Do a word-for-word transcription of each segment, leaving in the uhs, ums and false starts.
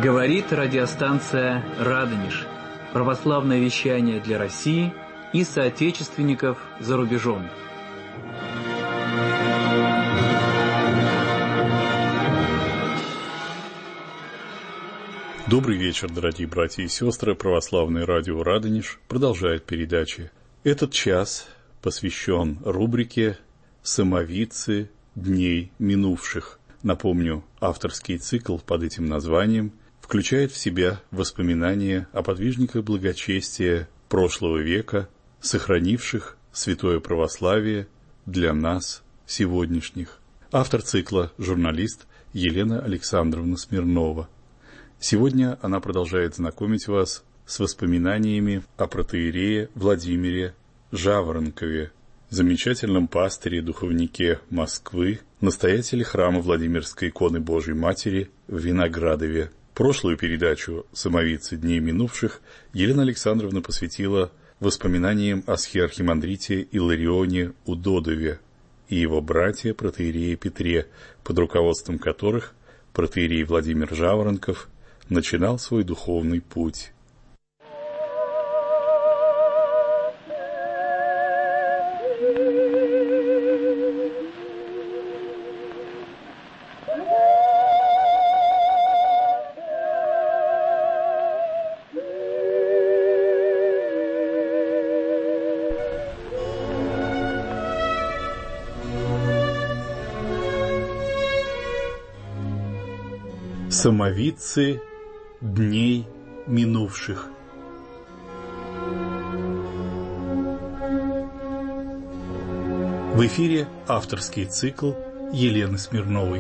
Говорит радиостанция «Радонеж». Православное вещание для России и соотечественников за рубежом. Добрый вечер, дорогие братья и сестры. Православное радио «Радонеж» продолжает передачи. Этот час посвящен рубрике «Самовидцы дней минувших». Напомню, авторский цикл под этим названием включает в себя воспоминания о подвижниках благочестия прошлого века, сохранивших святое православие для нас, сегодняшних. Автор цикла – журналист Елена Александровна Смирнова. Сегодня она продолжает знакомить вас с воспоминаниями о протоиерее Владимире Жаворонкове, замечательном пастыре, духовнике Москвы, настоятеле храма Владимирской иконы Божьей Матери в Виноградове. Прошлую передачу «Самовидцы дней минувших» Елена Александровна посвятила воспоминаниям о схиархимандрите Иларионе Удодове и его братья протоиерее Петре, под руководством которых протоиерей Владимир Жаворонков начинал свой духовный путь. Самовидцы дней минувших. В эфире авторский цикл Елены Смирновой.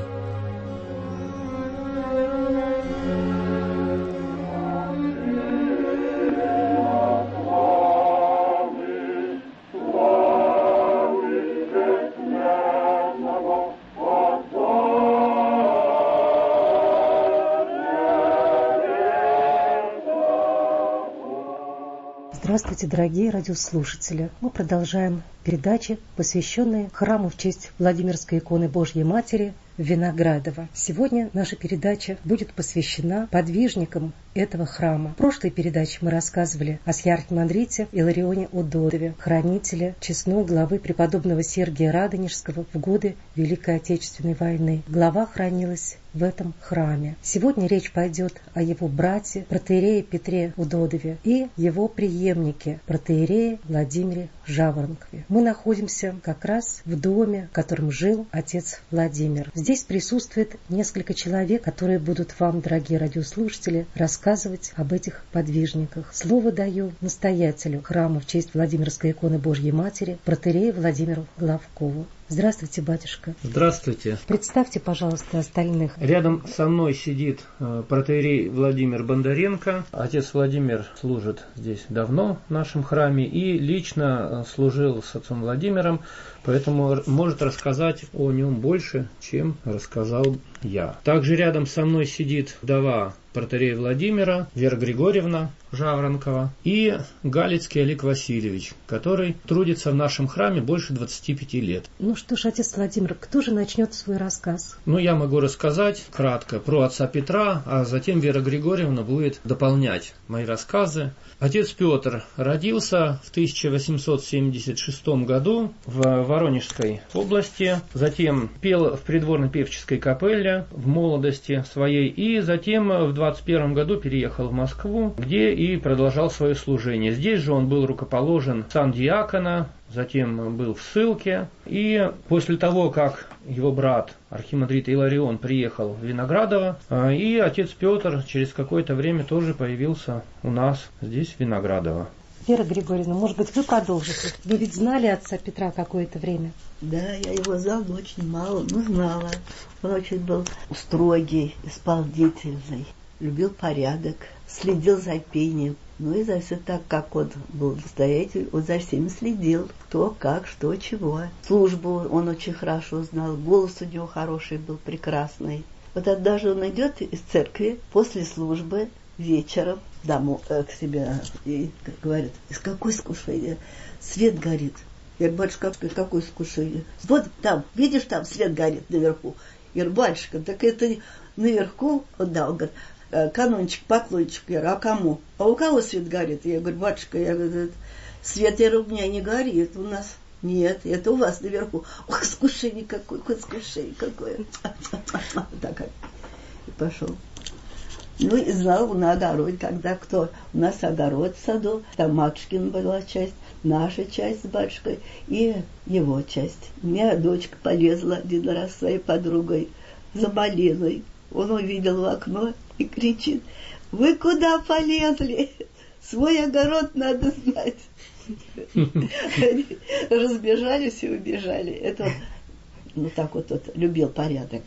Здравствуйте, дорогие радиослушатели! Мы продолжаем передачи, посвященные храму в честь Владимирской иконы Божьей Матери в Виноградово. Сегодня наша передача будет посвящена подвижникам этого храма. В прошлой передаче мы рассказывали о схиархимандрите Иларионе Удодове, хранителе честной главы преподобного Сергия Радонежского в годы Великой Отечественной войны. Глава хранилась в этом храме. Сегодня речь пойдет о его брате, протоиерее Петре Удодове, и его преемнике, протоиерее Владимире Жаворонкове. Мы находимся как раз в доме, в котором жил отец Владимир. Здесь присутствует несколько человек, которые будут вам, дорогие радиослушатели, рассказывать об этих подвижниках. Слово даю настоятелю храма в честь Владимирской иконы Божьей Матери, протоиерею Владимиру Главкову. Здравствуйте, батюшка. Здравствуйте. Представьте, пожалуйста, остальных. Рядом со мной сидит протоиерей Владимир Бондаренко. Отец Владимир служит здесь давно в нашем храме и лично служил с отцом Владимиром, поэтому может рассказать о нем больше, чем рассказал я. Также рядом со мной сидит вдова протоиерея Владимира, Вера Григорьевна Жаворонкова, и Галицкий Олег Васильевич, который трудится в нашем храме больше двадцати пяти лет. Ну что ж, отец Владимир, кто же начнет свой рассказ? Ну, я могу рассказать кратко про отца Петра, а затем Вера Григорьевна будет дополнять мои рассказы. Отец Петр родился в тысяча восемьсот семьдесят шестом году в Воронежской области, затем пел в придворной певческой капелле в молодости своей, и затем в двадцать первом году переехал в Москву, где и продолжал свое служение. Здесь же он был рукоположен в сан диакона, затем был в ссылке, и после того, как его брат архимандрит Иларион приехал в Виноградово, и отец Петр через какое-то время тоже появился у нас здесь, в Виноградово. Вера Григорьевна, может быть, вы продолжите? Вы ведь знали отца Петра какое-то время? Да, я его знала, но очень мало, но знала. Он очень был строгий, исполнительный, любил порядок, следил за пением. Ну и за все так, как он был настоятель, он за всеми следил, кто, как, что, чего. Службу он очень хорошо знал, голос у него хороший был, прекрасный. Вот однажды он идет из церкви после службы вечером домой, э, к себе и говорит: из какой искушения? Свет горит. Я говорю: батюшка, какое искушение? Вот там, видишь, там свет горит наверху. Я говорю: батюшка, так это наверху, он, да, он говорит, канончик, поклончик. Я говорю, а кому? А у кого свет горит? Я говорю, батюшка, я говорю, свет у меня не горит у нас. Нет, это у вас наверху. Ох, искушение какое, какое искушение какое. Так, и пошел. Ну, и знал на огороде, когда кто. У нас огород в саду, там матушкина была часть, наша часть с батюшкой и его часть. У меня дочка полезла один раз с своей подругой, заболела. Он увидел в окно и кричит, вы куда полезли? Свой огород надо знать. Разбежались и убежали. Это, ну так вот, вот любил порядок.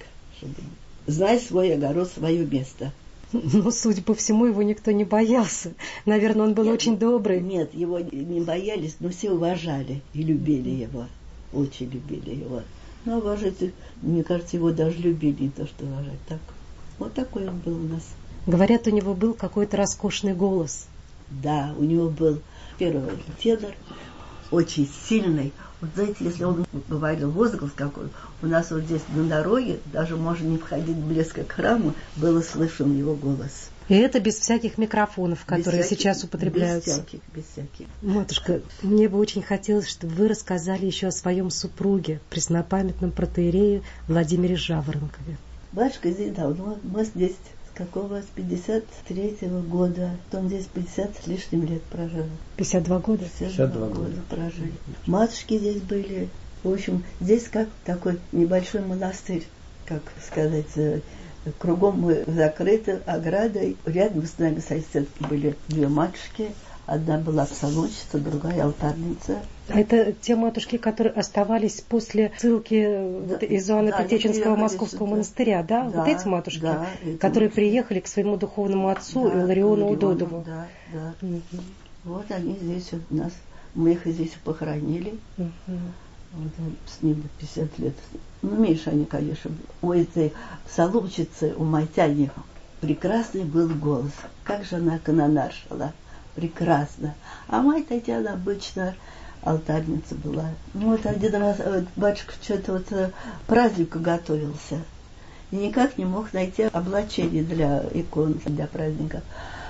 Знай свой огород, свое место. Ну, судя по всему, его никто не боялся. Наверное, он был Нет, очень добрый. Нет, его не боялись, но все уважали и любили его. Очень любили его. Ну, уважать, мне кажется, его даже любили, не то что уважать. Так. Вот такой он был у нас. Говорят, у него был какой-то роскошный голос. Да, у него был первый тенор, очень сильный. Вот знаете, если он говорил возглас какой, у нас вот здесь на дороге, даже можно не входить близко к храму, было слышен его голос. И это без всяких микрофонов, которые всяких, сейчас употребляются. Без всяких, без всяких. Матушка, мне бы очень хотелось, чтобы вы рассказали еще о своем супруге, преснопамятном протоиерее Владимире Жаворонкове. Батюшка здесь давно, мы здесь с какого, с пятьдесят третьего года, он здесь пятьдесят с лишним лет прожил. пятьдесят два года? пятьдесят два года прожили. Матушки здесь были. В общем, здесь как такой небольшой монастырь, как сказать, кругом мы закрыты оградой. Рядом с нами соседки были две матушки. Одна была псаломщица, другая алтарница. Это те матушки, которые оставались после ссылки да, из Иоанна да, Предтеченского Московского сюда. монастыря, да? да? Вот эти матушки, да, которые матушки. приехали к своему духовному отцу да, Илариону Удодову. Да, да. Угу. Вот они здесь у нас. Мы их здесь похоронили. Угу. Вот, с ним пятьдесят лет. Ну, меньше они, конечно. У этой псаломщицы, у Майтяни, прекрасный был голос. Как же она канонаршила. Прекрасно. А мать Татьяна обычно алтарница была. Ну, вот один раз батюшка что-то вот празднику готовился. И никак не мог найти облачение для икон, для праздника.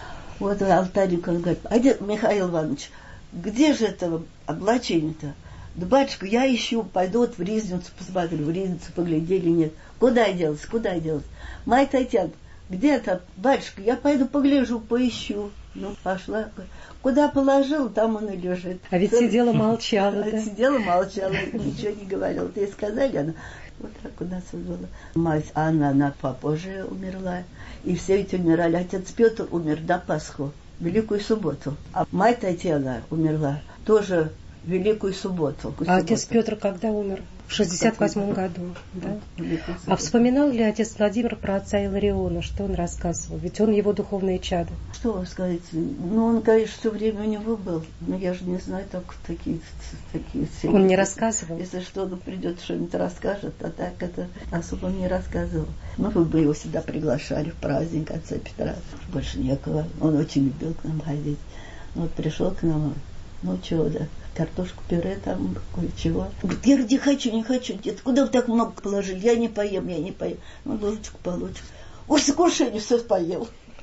Вот алтарник, он говорит, а где, Михаил Иванович, где же это облачение-то? Да, батюшка, я ищу, пойду вот в ризницу посмотрю, в ризницу поглядели, нет. Куда делась, куда делась? Мать Татьяна, где это, батюшка, я пойду погляжу, поищу. Ну, пошла. Куда положила, там он и лежит. А ведь сидела, молчала, да? Сидела, молчала, ничего не говорила. Ты сказали, она... Вот так у нас было. Мать Анна, она попозже умерла. И все ведь умирали. Отец Петр умер до Пасху, Великую субботу. А мать Татьяна умерла тоже в Великую субботу. А отец Петр когда умер? В шестьдесят восьмом году, да? А вспоминал ли отец Владимир про отца Илариона, что он рассказывал? Ведь он его духовное чадо. Что сказать? Ну, он, конечно, все время у него был. Но я же не знаю, только такие... такие он не рассказывал? Если что-то придет, что-нибудь расскажет, а так это особо он не рассказывал. Ну, вы бы его всегда приглашали в праздник отца Петра. Больше некого. Он очень любил к нам ходить. Вот пришел к нам, ну, чего, да, картошку пюре там, кое-чего. Говорит, я не хочу, не хочу, дед, куда вы так много положили? Я не поем, я не поем. Ну, ложечку по ложечку. Уж с кушаньем все поел.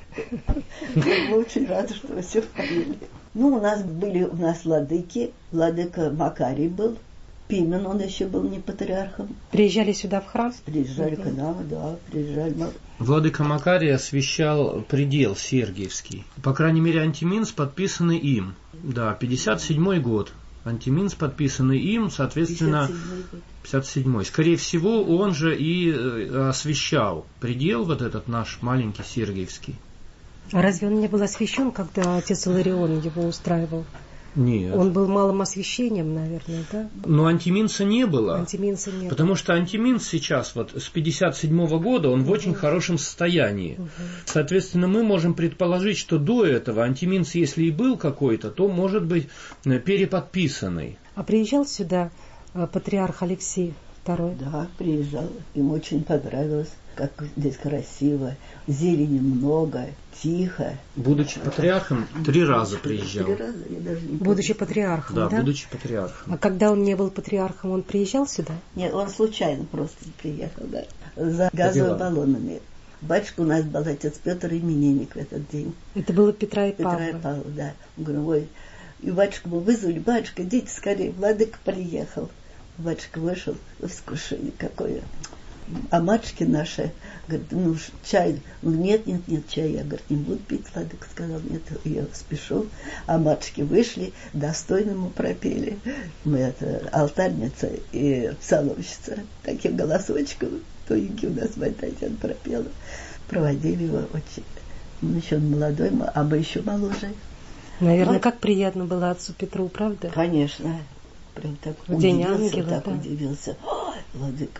Мы очень рады, что вы все поели. Ну, у нас были, у нас владыки. Владыка Макарий был. Пимен, он еще был не патриархом. Приезжали сюда в храм? Приезжали к нам, да, приезжали. Владыка Макарий освящал предел Сергиевский. По крайней мере, антиминс подписанный им. Да, пятьдесят седьмой год. Антиминс подписанный им, соответственно, пятьдесят седьмой. Скорее всего, он же и освящал предел, вот этот наш маленький Сергиевский. А разве он не был освящен, когда отец Иларион его устраивал? Нет. Он был малым освящением, наверное, да? Но антиминса не было. Антиминса не потому было. что антиминс сейчас, вот с пятьдесят седьмого года, он угу. в очень хорошем состоянии. Угу. Соответственно, мы можем предположить, что до этого антиминс, если и был какой-то, то может быть переподписанный. А приезжал сюда патриарх Алексей второй? Да, приезжал. Им очень понравилось, как здесь красиво, зелени много, тихо. Будучи патриархом, три раза приезжал. Три раза, я даже не будучи патриархом, да? Да, будучи патриархом. А когда он не был патриархом, он приезжал сюда? Нет, он случайно просто приехал, да, за газовыми баллонами. Батюшка у нас был отец Петр именинник в этот день. Это было Петра и Павла. Петра и Павла, да. Говорю, ой. И батюшку мы вызвали, батюшка, идите скорее, владыка приехал. Батюшка вышел, искушение какое. А матушки наши, говорит, ну, чай. Ну, нет, нет, нет, чай. Я, говорит, не буду пить, владыка сказал, нет, я спешу. А матушки вышли, достойно мы пропели. Мы это алтарница и псаломщица. Таким голосочком, тоненький у нас мать Татьяна пропела. Проводили его очень. Он еще молодой, а мы еще моложе. Наверное, вот. Как приятно было отцу Петру, правда? Конечно. Прям так в день удивился, ангела, так да. удивился. Ой, владыка,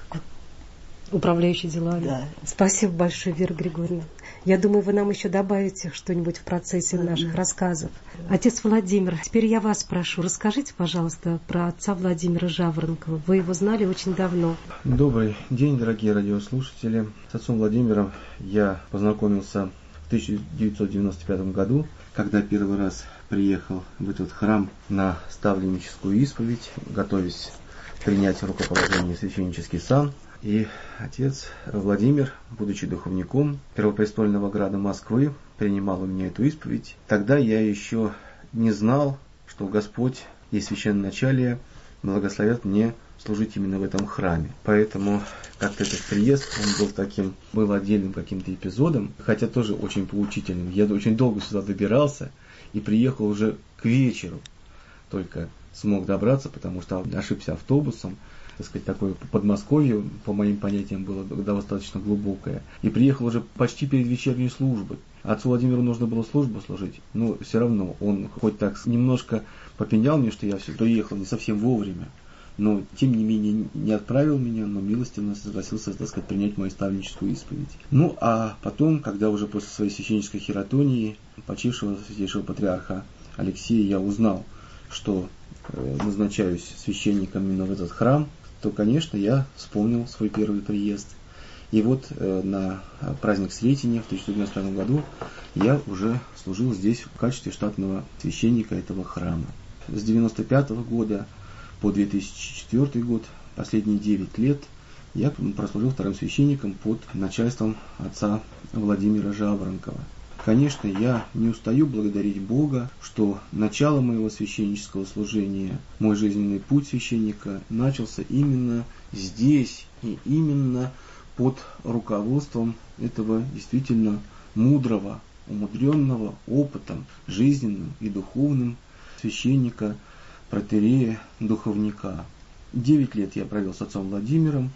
управляющий делами. Да. Спасибо большое, Вера Григорьевна. Я думаю, вы нам еще добавите что-нибудь в процессе mm-hmm. наших рассказов. Отец Владимир, теперь я вас прошу, расскажите, пожалуйста, про отца Владимира Жаворонкова. Вы его знали очень давно. Добрый день, дорогие радиослушатели. С отцом Владимиром я познакомился в тысяча девятьсот девяносто пятом году, когда первый раз приехал в этот храм на ставленническую исповедь, готовясь принять рукоположение в священнический сан. И отец Владимир, будучи духовником Первопрестольного града Москвы, принимал у меня эту исповедь. Тогда я еще не знал, что Господь и священноначалие благословят мне служить именно в этом храме. Поэтому как-то этот приезд, он был таким, был отдельным каким-то эпизодом, хотя тоже очень поучительным. Я очень долго сюда добирался и приехал уже к вечеру. Только смог добраться, потому что ошибся автобусом. Так сказать, такое Подмосковье, по моим понятиям, было достаточно глубокое. И приехал уже почти перед вечерней службой. Отцу Владимиру нужно было службу служить, но все равно он хоть так немножко попенял мне, что я все приехал не совсем вовремя, но тем не менее не отправил меня, но милостивно согласился, так сказать, принять мою ставленническую исповедь. Ну а потом, когда уже после своей священнической хиратонии почившего святейшего патриарха Алексея я узнал, что э, назначаюсь священником именно в этот храм, то, конечно, я вспомнил свой первый приезд. И вот э, на праздник Сретения в тысяча девятьсот девяносто пятом году я уже служил здесь в качестве штатного священника этого храма. С девяносто пятого года по две тысячи четвёртый год, последние девять лет, я прослужил вторым священником под начальством отца Владимира Жаворонкова. Конечно, я не устаю благодарить Бога, что начало моего священнического служения, мой жизненный путь священника начался именно здесь и именно под руководством этого действительно мудрого, умудренного опытом жизненным и духовным священника, протоиерея, духовника. Девять лет я провел с отцом Владимиром,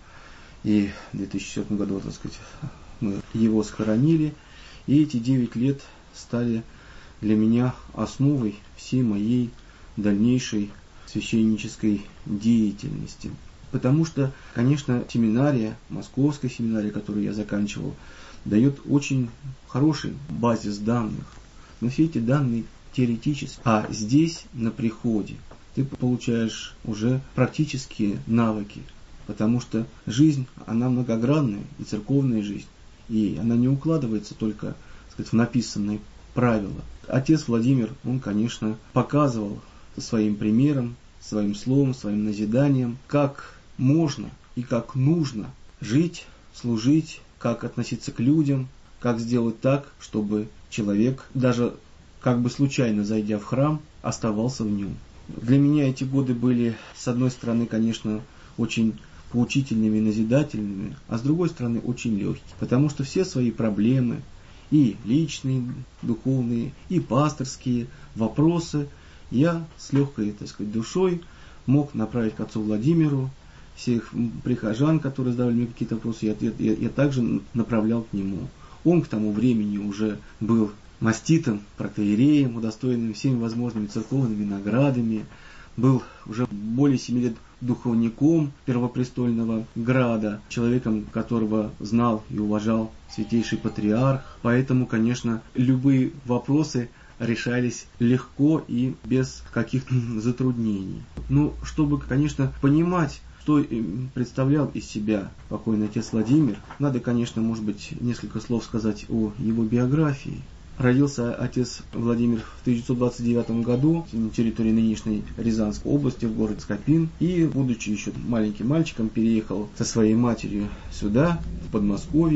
и в две тысячи четвёртом году, так сказать, мы его схоронили. И эти девять лет стали для меня основой всей моей дальнейшей священнической деятельности. Потому что, конечно, семинария, московская семинария, которую я заканчивал, дает очень хороший базис данных. Но все эти данные теоретические. А здесь, на приходе, ты получаешь уже практические навыки. Потому что жизнь, она многогранная, и церковная жизнь. И она не укладывается только, так сказать, в написанные правила. Отец Владимир, он, конечно, показывал своим примером, своим словом, своим назиданием, как можно и как нужно жить, служить, как относиться к людям, как сделать так, чтобы человек, даже как бы случайно зайдя в храм, оставался в нем. Для меня эти годы были, с одной стороны, конечно, очень поучительными и назидательными, а с другой стороны очень легкие, потому что все свои проблемы, и личные, духовные, и пасторские вопросы я с легкой, так сказать, душой мог направить к отцу Владимиру. Всех прихожан, которые задавали мне какие-то вопросы, я, я, я также направлял к нему. Он к тому времени уже был маститым протоиереем, удостоенным всеми возможными церковными наградами, был уже более семи лет духовником Первопрестольного града, человеком, которого знал и уважал святейший патриарх. Поэтому, конечно, любые вопросы решались легко и без каких-то затруднений. Ну, чтобы, конечно, понимать, что представлял из себя покойный отец Владимир, надо, конечно, может быть, несколько слов сказать о его биографии. Родился отец Владимир в тысяча девятьсот двадцать девятом году на территории нынешней Рязанской области, в город Скопин. И, будучи еще маленьким мальчиком, переехал со своей матерью сюда, в Подмосковье,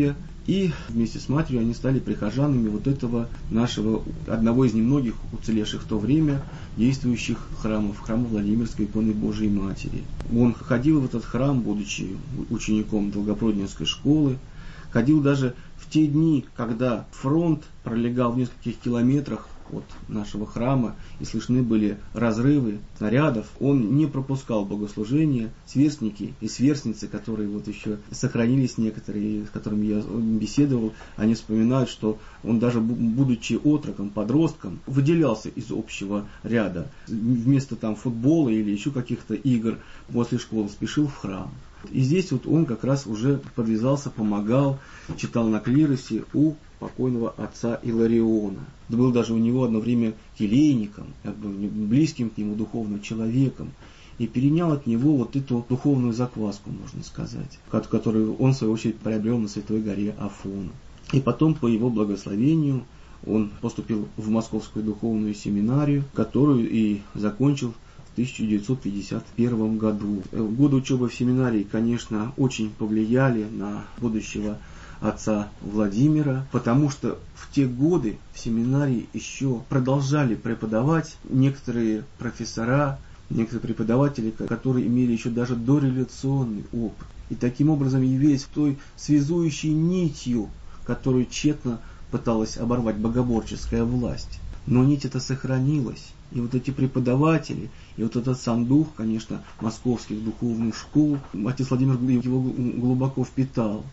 И вместе с матерью они стали прихожанами вот этого нашего, одного из немногих уцелевших в то время действующих храмов, храма Владимирской иконы Божией Матери. Он ходил в этот храм, будучи учеником Долгопрудненской школы, ходил даже в те дни, когда фронт пролегал в нескольких километрах от нашего храма, и слышны были разрывы снарядов. Он не пропускал богослужения. Сверстники и сверстницы, которые вот еще сохранились некоторые, с которыми я беседовал, они вспоминают, что он даже, будучи отроком, подростком, выделялся из общего ряда. Вместо там футбола или еще каких-то игр после школы спешил в храм. И здесь вот он как раз уже подвязался, помогал, читал на клиросе у покойного отца Илариона. Был даже у него одно время келейником, как бы близким к нему духовным человеком, и перенял от него вот эту духовную закваску, можно сказать, которую он в свою очередь приобрел на Святой горе Афон. И потом, по его благословению, он поступил в Московскую духовную семинарию, которую и закончил в тысяча девятьсот пятьдесят первом году. Годы учебы в семинарии, конечно, очень повлияли на будущего отца Владимира, потому что в те годы в семинарии еще продолжали преподавать некоторые профессора, некоторые преподаватели, которые имели еще даже дореволюционный опыт. И таким образом явились той связующей нитью, которую тщетно пыталась оборвать богоборческая власть. Но нить эта сохранилась. И вот эти преподаватели, и вот этот сам дух, конечно, московских духовных школ, отец Владимир его глубоко впитал.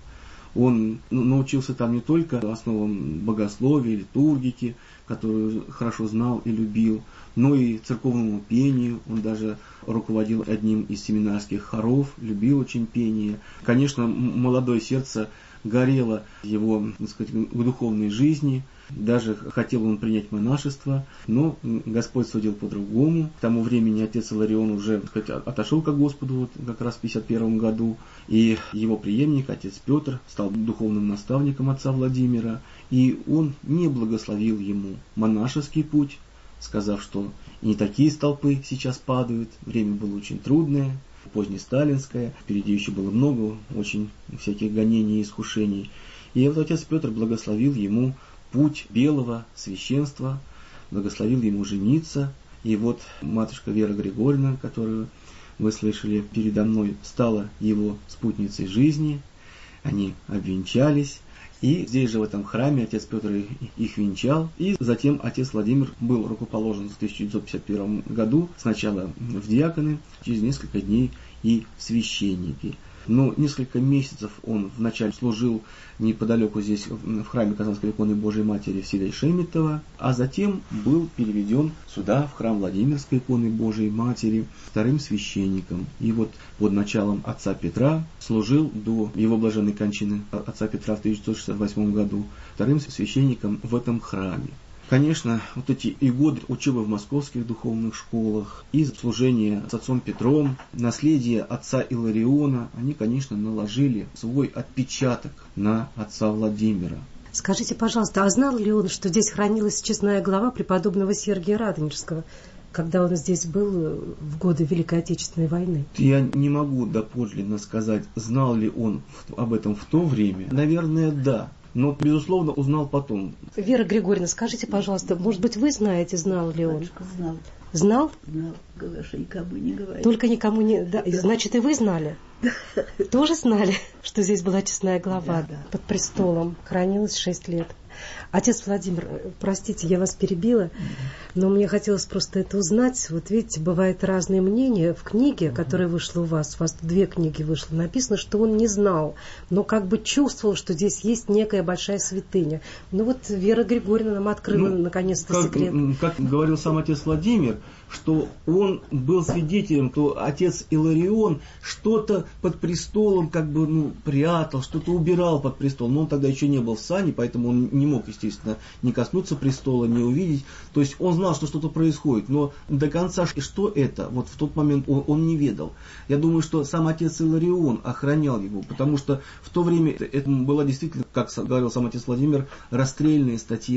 Он научился там не только основам богословия, литургики, которую хорошо знал и любил, но и церковному пению. Он даже руководил одним из семинарских хоров, любил очень пение. Конечно, молодое сердце горело его, так сказать, в духовной жизни. Даже хотел он принять монашество, но Господь судил по-другому. К тому времени отец Иларион уже, так сказать, отошел ко Господу вот, как раз в пятьдесят первом году. И его преемник, отец Петр, стал духовным наставником отца Владимира. И он не благословил ему монашеский путь, сказав, что не такие столпы сейчас падают. Время было очень трудное, позднесталинское. Впереди еще было много очень всяких гонений и искушений. И вот отец Петр благословил ему путь белого священства, благословил ему жениться. И вот матушка Вера Григорьевна, которую вы слышали передо мной, стала его спутницей жизни. Они обвенчались. И здесь же в этом храме отец Петр их венчал. И затем отец Владимир был рукоположен в тысяча девятьсот пятьдесят первом году сначала в диаконы, через несколько дней и священники. Но несколько месяцев он вначале служил неподалеку здесь, в храме Казанской иконы Божией Матери в селе Шеметово, а затем был переведен сюда, в храм Владимирской иконы Божией Матери, вторым священником. И вот под началом отца Петра служил до его блаженной кончины отца Петра в тысяча девятьсот шестьдесят восьмом году вторым священником в этом храме. Конечно, вот эти и годы учебы в московских духовных школах, и служение с отцом Петром, наследие отца Илариона, они, конечно, наложили свой отпечаток на отца Владимира. Скажите, пожалуйста, а знал ли он, что здесь хранилась честная глава преподобного Сергия Радонежского, когда он здесь был в годы Великой Отечественной войны? Я не могу доподлинно сказать, знал ли он об этом в то время. Наверное, да. Но, безусловно, узнал потом. Вера Григорьевна, скажите, пожалуйста, может быть, вы знаете, знал ли он? Батюшка знал. Знал? Знал, говорю, что никому не говорит. Только никому не... Да. Значит, и вы знали? Тоже знали, что здесь была честная глава, да, да. Под престолом, хранилась шесть лет. Отец Владимир, простите, я вас перебила, но мне хотелось просто это узнать. Вот видите, бывают разные мнения. В книге, которая вышла у вас, у вас две книги вышло, написано, что он не знал, но как бы чувствовал, что здесь есть некая большая святыня. Ну вот Вера Григорьевна нам открыла ну, наконец-то как, секрет. Как говорил сам отец Владимир, что он был свидетелем, что отец Иларион что-то под престолом как бы ну, прятал, что-то убирал под престол. Но он тогда еще не был в сане, поэтому он не мог, естественно, не коснуться престола, не увидеть. То есть он знал, что что-то происходит, но до конца, что это, вот в тот момент он, он не ведал. Я думаю, что сам отец Иларион охранял его, потому что в то время это была действительно, как говорил сам отец Владимир, расстрельная статья.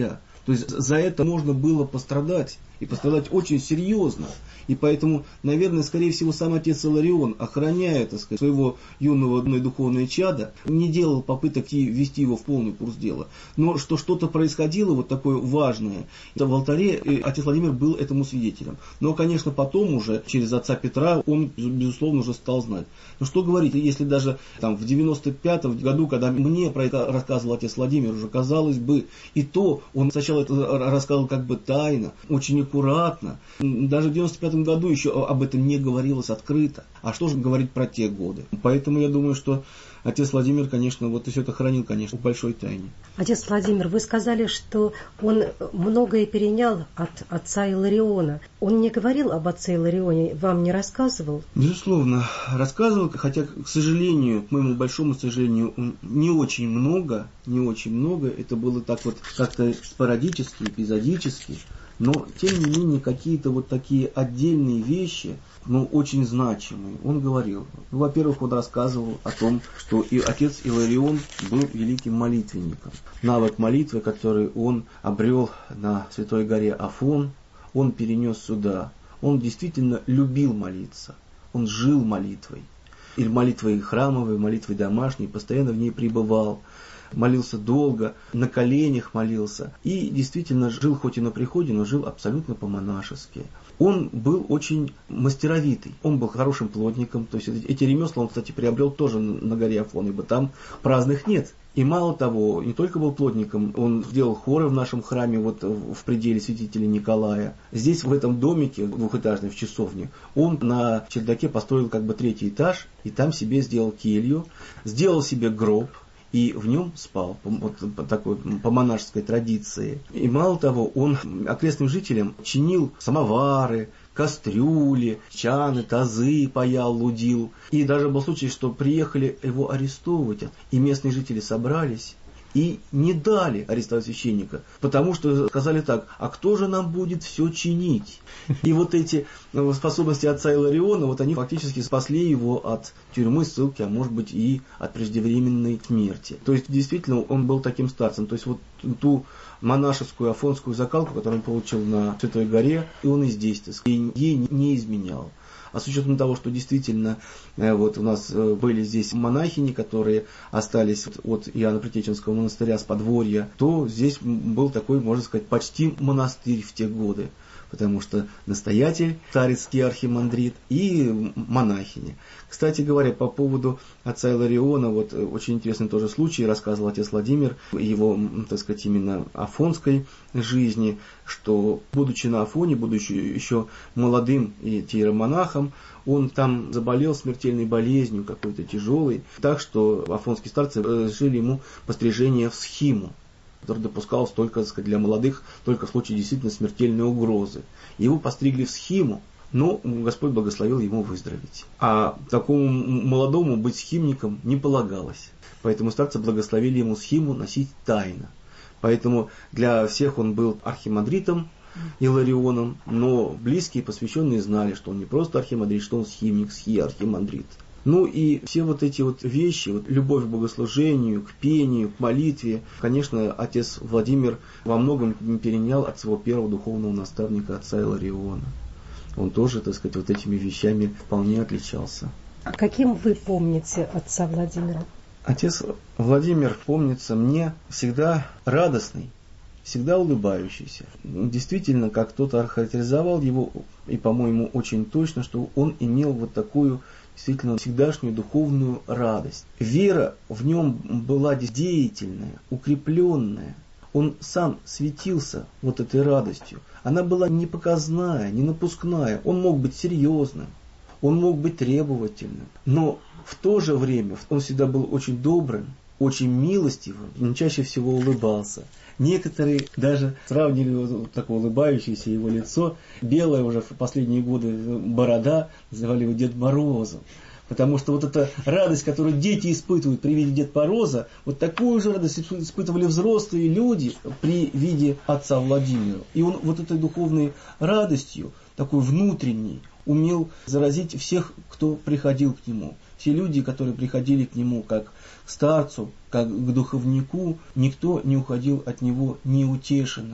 То есть за это можно было пострадать, и пострадать очень серьезно. И поэтому, наверное, скорее всего, сам отец Иларион, охраняя, так сказать, своего юного духовного чада, не делал попыток ввести его в полный курс дела. Но что что-то происходило вот такое важное, в алтаре отец Владимир был этому свидетелем. Но, конечно, потом уже, через отца Петра, он, безусловно, уже стал знать. Но что говорить, если даже там, в девяносто пятом году, когда мне про это рассказывал отец Владимир, уже казалось бы, и то он сначала это рассказывал как бы тайно, очень аккуратно. Даже в девяносто пятом году еще об этом не говорилось открыто. А что же говорить про те годы? Поэтому я думаю, что отец Владимир, конечно, вот все это хранил, конечно, в большой тайне. Отец Владимир, вы сказали, что он многое перенял от отца Илариона. Он не говорил об отце Иларионе, вам не рассказывал? Безусловно, рассказывал, хотя, к сожалению, к моему большому сожалению, не очень много, не очень много. Это было так вот как-то спорадически, эпизодически. Но, тем не менее, какие-то вот такие отдельные вещи, ну, очень значимые, он говорил. Ну, во-первых, он рассказывал о том, что и отец Иларион был великим молитвенником. Навык молитвы, который он обрел на Святой горе Афон, он перенес сюда. Он действительно любил молиться. Он жил молитвой. И молитвой храмовой, молитвой домашней, постоянно в ней пребывал. Молился долго, на коленях молился. И действительно жил хоть и на приходе, но жил абсолютно по-монашески. Он был очень мастеровитый. Он был хорошим плотником. То есть эти ремесла он, кстати, приобрел тоже на горе Афон, ибо там праздных нет. И мало того, не только был плотником, он сделал хоры в нашем храме, вот в пределе святителя Николая. Здесь, в этом домике двухэтажном, в часовне, он на чердаке построил как бы третий этаж, и там себе сделал келью, сделал себе гроб, и в нем спал, вот по такой, по монашеской традиции. И мало того, он окрестным жителям чинил самовары, кастрюли, чаны, тазы паял, лудил. И даже был случай, что приехали его арестовывать, и местные жители собрались и не дали арестовать священника, потому что сказали так: а кто же нам будет все чинить? И вот эти способности отца Илариона, вот они фактически спасли его от тюрьмы, ссылки, а может быть и от преждевременной смерти. То есть действительно он был таким старцем. То есть вот ту монашескую афонскую закалку, которую он получил на Святой горе, и он и здесь, так сказать, ей не изменял. А с учетом того, что действительно вот у нас были здесь монахини, которые остались от Иоанна Притеченского монастыря с подворья, то здесь был такой, можно сказать, почти монастырь в те годы. Потому что настоятель, старецкий архимандрит и монахини. Кстати говоря, по поводу отца Илариона, вот очень интересный тоже случай, рассказывал отец Владимир, его, так сказать, именно афонской жизни, что, будучи на Афоне, будучи еще молодым иеромонахом, он там заболел смертельной болезнью, какой-то тяжелой, так что афонские старцы разрешили ему пострижение в схиму, который допускалось только, так сказать, для молодых, только в случае действительно смертельной угрозы. Его постригли в схиму, но Господь благословил ему выздороветь. А такому молодому быть схимником не полагалось. Поэтому старцы благословили ему схиму носить тайно. Поэтому для всех он был архимандритом Иларионом, но близкие посвященные знали, что он не просто архимандрит, что он схимник, схиархимандрит. Ну и все вот эти вот вещи, вот любовь к богослужению, к пению, к молитве, конечно, отец Владимир во многом перенял от своего первого духовного наставника, отца Илариона. Он тоже, так сказать, вот этими вещами вполне отличался. А каким вы помните отца Владимира? Отец Владимир помнится мне всегда радостный, всегда улыбающийся. Действительно, как кто-то охарактеризовал его, и, по-моему, очень точно, что он имел вот такую действительно всегдашнюю духовную радость. Вера в нем была деятельная, укрепленная. Он сам светился вот этой радостью. Она была не показная, не напускная. Он мог быть серьезным, он мог быть требовательным. Но в то же время он всегда был очень добрым, очень милостивым, он чаще всего улыбался. Некоторые даже сравнили вот такое улыбающееся его лицо, белое уже в последние годы борода, называли его Дед Морозом. Потому что вот эта радость, которую дети испытывают при виде Деда Мороза, вот такую же радость испытывали взрослые люди при виде отца Владимира. И он вот этой духовной радостью, такой внутренней, умел заразить всех, кто приходил к нему. Все люди, которые приходили к нему как к старцу, как к духовнику, никто не уходил от него неутешенным.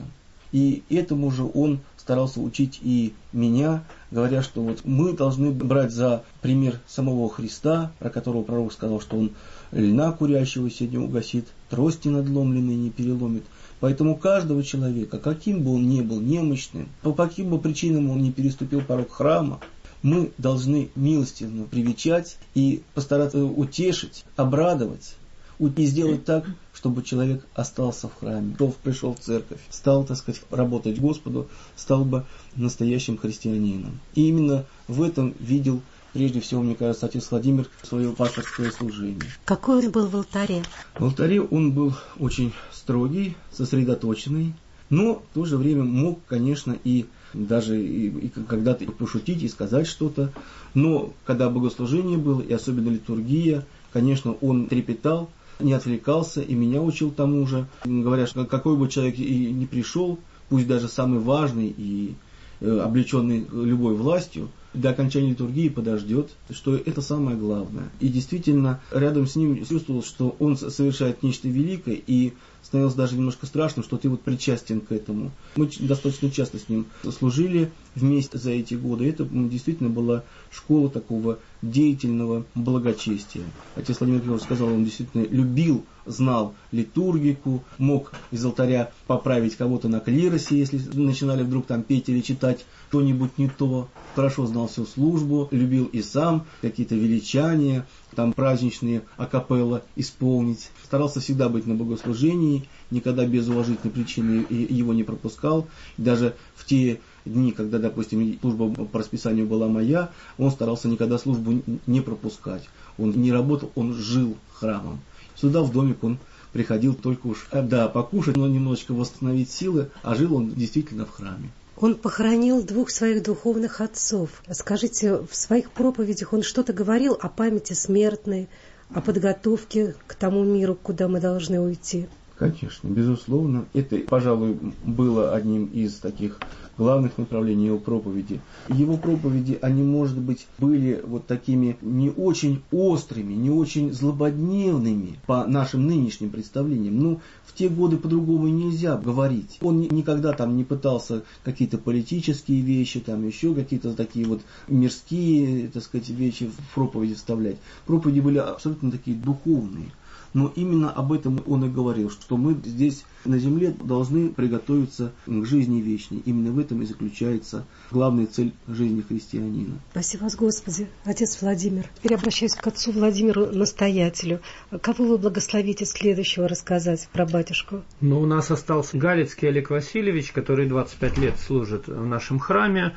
И этому же он старался учить и меня, говоря, что вот мы должны брать за пример самого Христа, про которого пророк сказал, что он льна курящегося не угасит, трости надломленные не переломит. Поэтому каждого человека, каким бы он ни был немощным, по каким бы причинам он не переступил порог храма, мы должны милостивно привечать и постараться утешить, обрадовать, и сделать так, чтобы человек остался в храме, кто пришел в церковь, стал, так сказать, работать Господу, стал бы настоящим христианином. И именно в этом видел, прежде всего, мне кажется, отец Владимир свое пасторское служение. Какой он был в алтаре? В алтаре он был очень строгий, сосредоточенный, но в то же время мог, конечно, и даже и, и когда-то пошутить и сказать что-то. Но когда богослужение было, и особенно литургия, конечно, он трепетал, не отвлекался, и меня учил тому же, говоря, что какой бы человек и не пришел, пусть даже самый важный и э, облеченный любой властью, до окончания литургии подождет, что это самое главное. И действительно, рядом с ним чувствовал, что он совершает нечто великое, и становилось даже немножко страшно, что ты вот причастен к этому. Мы достаточно часто с ним служили вместе за эти годы. Это действительно была школа такого деятельного благочестия. Отец Владимир Григорьевич сказал, он действительно любил, знал литургику, мог из алтаря поправить кого-то на клиросе, если начинали вдруг там петь или читать что-нибудь не то. Хорошо знал всю службу, любил и сам какие-то величания, там праздничные акапелла исполнить. Старался всегда быть на богослужении, никогда без уважительной причины его не пропускал. И даже в те дни, когда, допустим, служба по расписанию была моя, он старался никогда службу не пропускать. Он не работал, он жил храмом. Сюда, в домик, он приходил только уж, да, покушать, но немножечко восстановить силы, а жил он действительно в храме. Он похоронил двух своих духовных отцов. Скажите, в своих проповедях он что-то говорил о памяти смертной, о подготовке к тому миру, куда мы должны уйти? Конечно, безусловно. Это, пожалуй, было одним из таких главных направлений его проповеди. Его проповеди, они, может быть, были вот такими не очень острыми, не очень злободневными по нашим нынешним представлениям. Но в те годы по-другому и нельзя говорить. Он никогда там не пытался какие-то политические вещи, там еще какие-то такие вот мирские, так сказать, вещи в проповеди вставлять. Проповеди были абсолютно такие духовные. Но именно об этом он и говорил, что мы здесь на земле должны приготовиться к жизни вечной. Именно в этом и заключается главная цель жизни христианина. Спасибо вас, Господи, отец Владимир. Теперь обращаюсь к отцу Владимиру, настоятелю. Кого вы благословите следующего рассказать про батюшку? Ну, у нас остался Галицкий Олег Васильевич, который двадцать пять лет служит в нашем храме.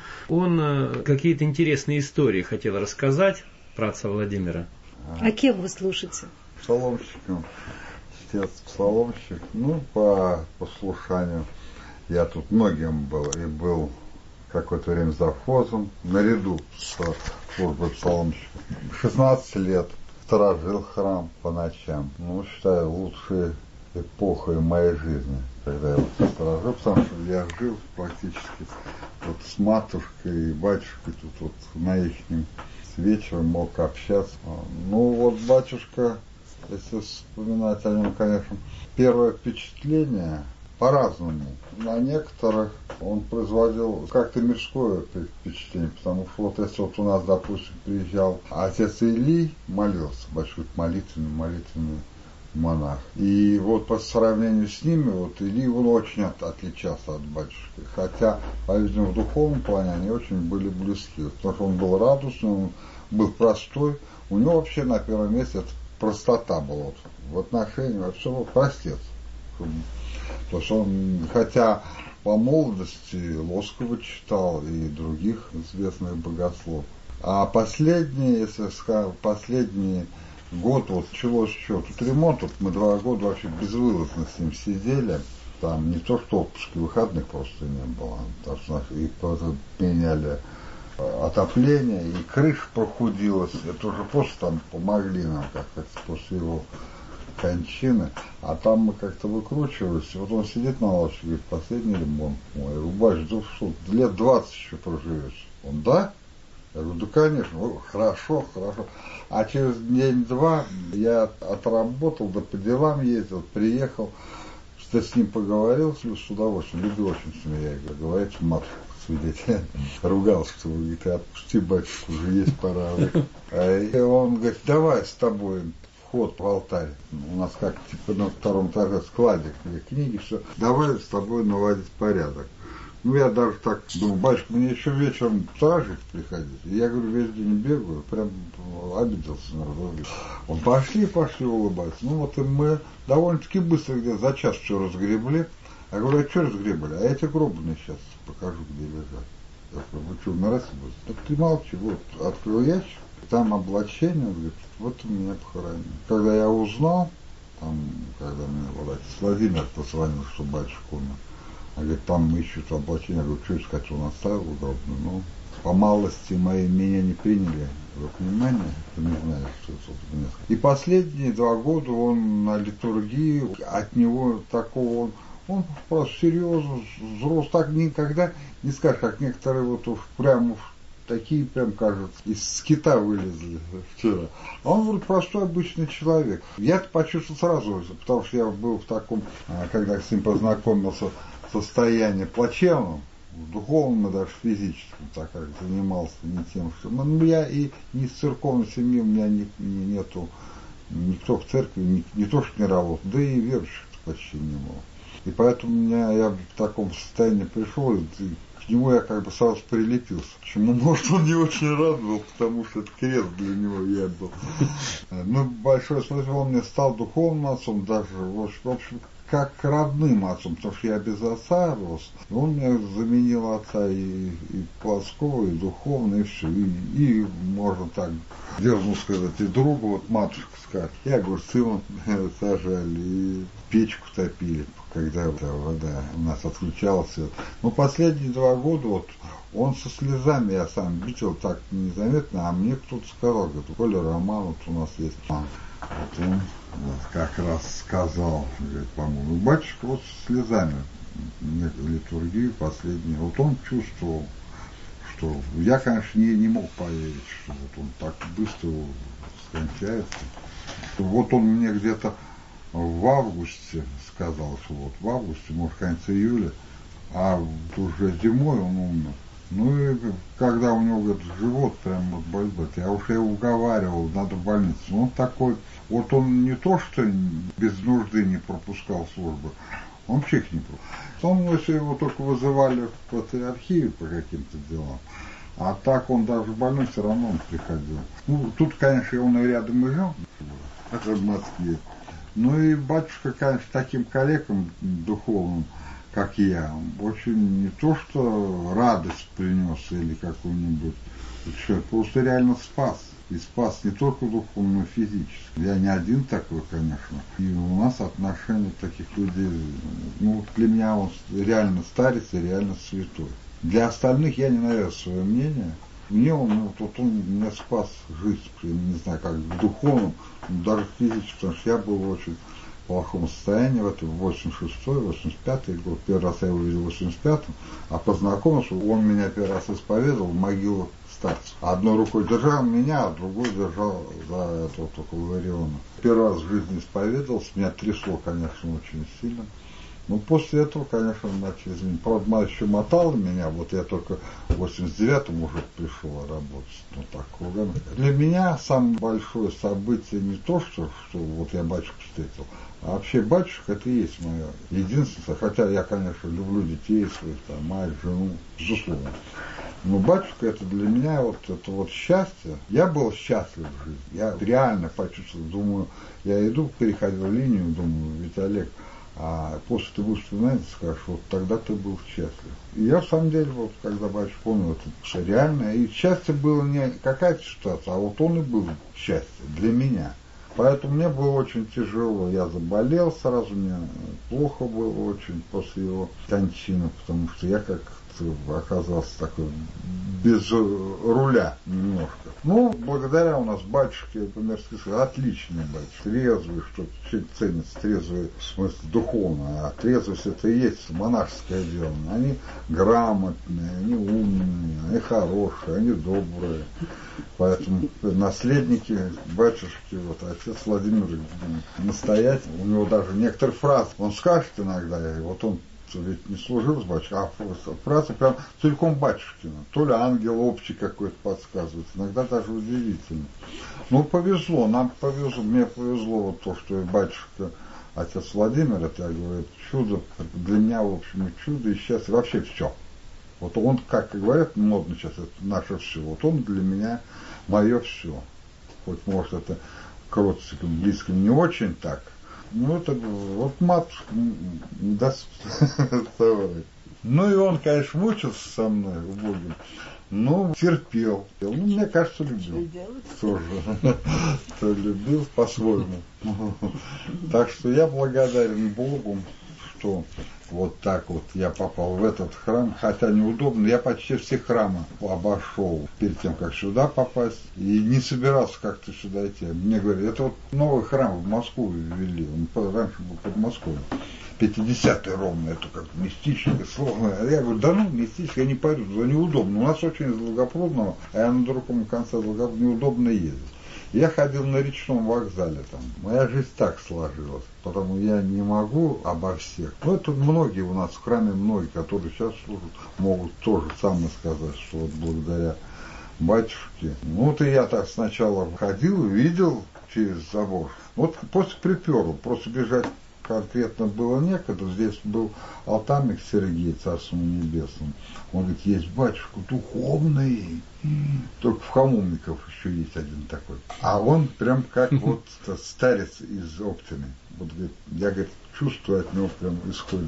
Он какие-то интересные истории хотел рассказать про отца Владимира. А кем вы слушаете? Псаломщиком, чтец псаломщик, ну, по послушанию. Я тут многим был, и был какое-то время завхозом, наряду с службой псаломщика. шестнадцать лет сторожил храм по ночам. Ну, считаю, лучшей эпохой моей жизни, когда я вот сторожил, потому что я жил практически вот с матушкой и батюшкой тут вот на ихнем вечером мог общаться. Ну, вот батюшка, если вспоминать о нем, конечно, первое впечатление по-разному. На некоторых он производил как-то мирское впечатление, потому что вот если вот у нас, допустим, приезжал отец Илий, молился, большой молитвенный, молитвенный монах. И вот по сравнению с ними, вот Илий, он очень от, отличался от батюшки. Хотя, по-видимому, в духовном плане они очень были близки, потому что он был радостный, он был простой. У него вообще на первом месте это простота была вот, в отношении, вообще был простец. То есть он, хотя по молодости Лоскова читал и других известных богословов. А последний, если сказать, последний год, вот началось что, тут ремонт, вот мы два года вообще безвылазно с ним сидели. Там не то, что отпуски, выходных просто не было. Потому что и меняли отопление, и крыша прохудилась. Это уже просто там помогли нам как-то после его кончины. А там мы как-то выкручивались. Вот он сидит на лавочке и говорит, последний ремонт мой. Я говорю, батюшка, ну что, лет двадцать еще проживешь. Он, да? Я говорю, да, конечно, ну, хорошо, хорошо. А через день-два я отработал, да по делам ездил, приехал, ты с ним поговорил, с удовольствием, любил очень с ним, я говорю, говорит, матушка, свидетель, ругался, что говорит, ты отпусти, батюшку, уже есть пора. И он говорит, давай с тобой вход в алтарь. У нас как типа на втором этаже складик, где книги, все. Давай с тобой наводить порядок. Ну, я даже так думаю, батюшка, мне еще вечером стражить приходить. И я говорю, весь день бегаю, прям обиделся на разговор. Он, пошли, пошли улыбаться. Ну, вот и мы довольно-таки быстро где за час все разгребли. Я говорю, а что разгребали? А эти гробы сейчас покажу, где лежат. Я говорю, вы что, умирать будете? Так ты молчи, вот, открыл ящик, там облачение, он говорит, вот у меня похоронили. Когда я узнал, там, когда мне вот, Владимир позвонил, что батюшка умер, он говорит, там ищут облачение. Я говорю, что искать, он оставил удобно. Ну, по малости моей меня не приняли во внимание, не знаю, что это у меня. И последние два года он на литургии, от него такого, он, он просто серьезно, взрослый, так никогда не скажешь, как некоторые вот уж прям уж такие, прям кажется, из скита вылезли вчера. А он вот простой обычный человек. Я-то почувствовал сразу, потому что я был в таком, когда с ним познакомился, состоянии плачевном, духовном и даже физическом, так как занимался не тем, что... Ну, я и не из церковной семьи, у меня не, не, нету, никто в церкви, не, не то что не работал, да и верующих почти не было. И поэтому у меня, я в таком состоянии пришел, и к нему я как бы сразу прилепился. Почему? Может, он не очень рад был, потому что это крест для него я был. Ну, большое спасибо, он мне стал духовным отцом, даже, в общем, как родным отцом, потому что я без отца рос. Он мне заменил отца и, и плоского, и духовного, и все. И, и, можно так дерзну сказать, и другу, вот матушка скажет. Я огурцы сажали, и печку топили, когда да, вода у нас отключалась. Но последние два года вот он со слезами, я сам видел так незаметно, а мне кто-то сказал, говорит, Коля Роман, вот у нас есть. Вот он вот, как раз сказал, говорит, по-моему, батюшка вот с слезами литургию последнюю. Вот он чувствовал, что я, конечно, не, не мог поверить, что вот он так быстро скончается. Вот он мне где-то в августе сказал, что вот в августе, может, конец июля, а уже зимой он умер. Ну и когда у него говорит, живот прям вот болит, я уже его уговаривал, надо в больницу. Он такой, вот он не то, что без нужды не пропускал службы, он вообще их не пропускал. Он, если его только вызывали в патриархию по каким-то делам, а так он даже больной все равно он приходил. Ну, тут, конечно, он и рядом и жил, это в Москве. Ну и батюшка, конечно, таким коллегам духовным, как я, очень не то, что радость принес или какую-нибудь, что просто реально спас. И спас не только духовно, но и физически. Я не один такой, конечно. И у нас отношения таких людей, ну, для меня он реально старец и реально святой. Для остальных я не навязываю свое мнение. Мне он, ну, вот он меня спас жизнь, я не знаю, как в духовном, даже физически, потому что я был очень в плохом состоянии в этом восемьдесят шестой восемьдесят пятый год. Первый раз я его видел в восемьдесят пятом, а познакомился, он меня первый раз исповедовал в могилу старца. Одной рукой держал меня, а другой держал за этого только Лариона. Первый раз в жизни исповедовался, меня трясло, конечно, очень сильно. Но после этого, конечно, начали изменить. Правда, мать еще мотала меня, вот я только в восемьдесят девятом уже пришел работать. Ну так, кругами. Для меня самое большое событие не то, что, что вот я батюшку встретил, а вообще батюшка это и есть мое единственное. Хотя я, конечно, люблю детей своих, там, мать, жену, безусловно. Но батюшка это для меня вот это вот счастье. Я был счастлив в жизни. Я реально почувствовал, думаю, я иду, переходил линию, думаю, ведь Олег, а после ты будешь вспоминать, скажешь, вот тогда ты был счастлив. И я, в самом деле, вот когда батюшка помнил, это реально. И счастье было не какая-то ситуация, а вот он и был счастье для меня. Поэтому мне было очень тяжело. Я заболел сразу, мне плохо было очень после его кончины, потому что я как оказался такой без руля немножко. Ну, благодаря у нас батюшке, например, отличный батюшка, трезвый, что ценится, трезвый, в смысле, духовно, а трезвость это и есть монашеское дело. Они грамотные, они умные, они хорошие, они добрые. Поэтому наследники батюшки, вот отец Владимир настоятель, у него даже некоторые фразы, он скажет иногда, и вот он ведь не служил с батюшкой, а фраза прям целиком батюшкина. То ли ангел общий какой-то подсказывает, иногда даже удивительно. Ну, повезло, нам повезло, мне повезло вот то, что батюшка, отец Владимир, это, я говорю, это чудо, для меня, в общем, и чудо, и счастье, вообще все. Вот он, как говорят, модно сейчас, это наше все, вот он для меня мое все. Хоть, может, это к родственникам близким не очень так, ну, это вот матушка не даст соврать. Ну, и он, конечно, мучился со мной, убогим, но терпел. Ну, мне кажется, любил. Тоже. То любил по-своему. Так что я благодарен Богу, что вот так вот я попал в этот храм, хотя неудобно, я почти все храмы обошел перед тем, как сюда попасть, и не собирался как-то сюда идти. Мне говорят, это вот новый храм в Москву ввели, он раньше был под Москвой. пятидесятый ровно, это как мистическое слово. Я говорю, да ну, мистическое, я не пойду, это неудобно. У нас очень из Долгопрудного, а я на другом конце Долгопрудного неудобно ездить. Я ходил на речном вокзале там. Моя жизнь так сложилась. Потому я не могу обо всех. Ну, это многие у нас в храме, многие, которые сейчас служат, могут тоже самое сказать, что вот благодаря батюшке. Ну, вот и я так сначала ходил, видел через забор. Вот после приперу, просто бежать конкретно было некогда. Здесь был алтамик Сергей, Царством Небесным. Он говорит, есть батюшка духовный. Только в Хамовников еще есть один такой. А он прям как вот старец из Оптины. Вот, говорит, я, говорит, чувствую от него прям исходит.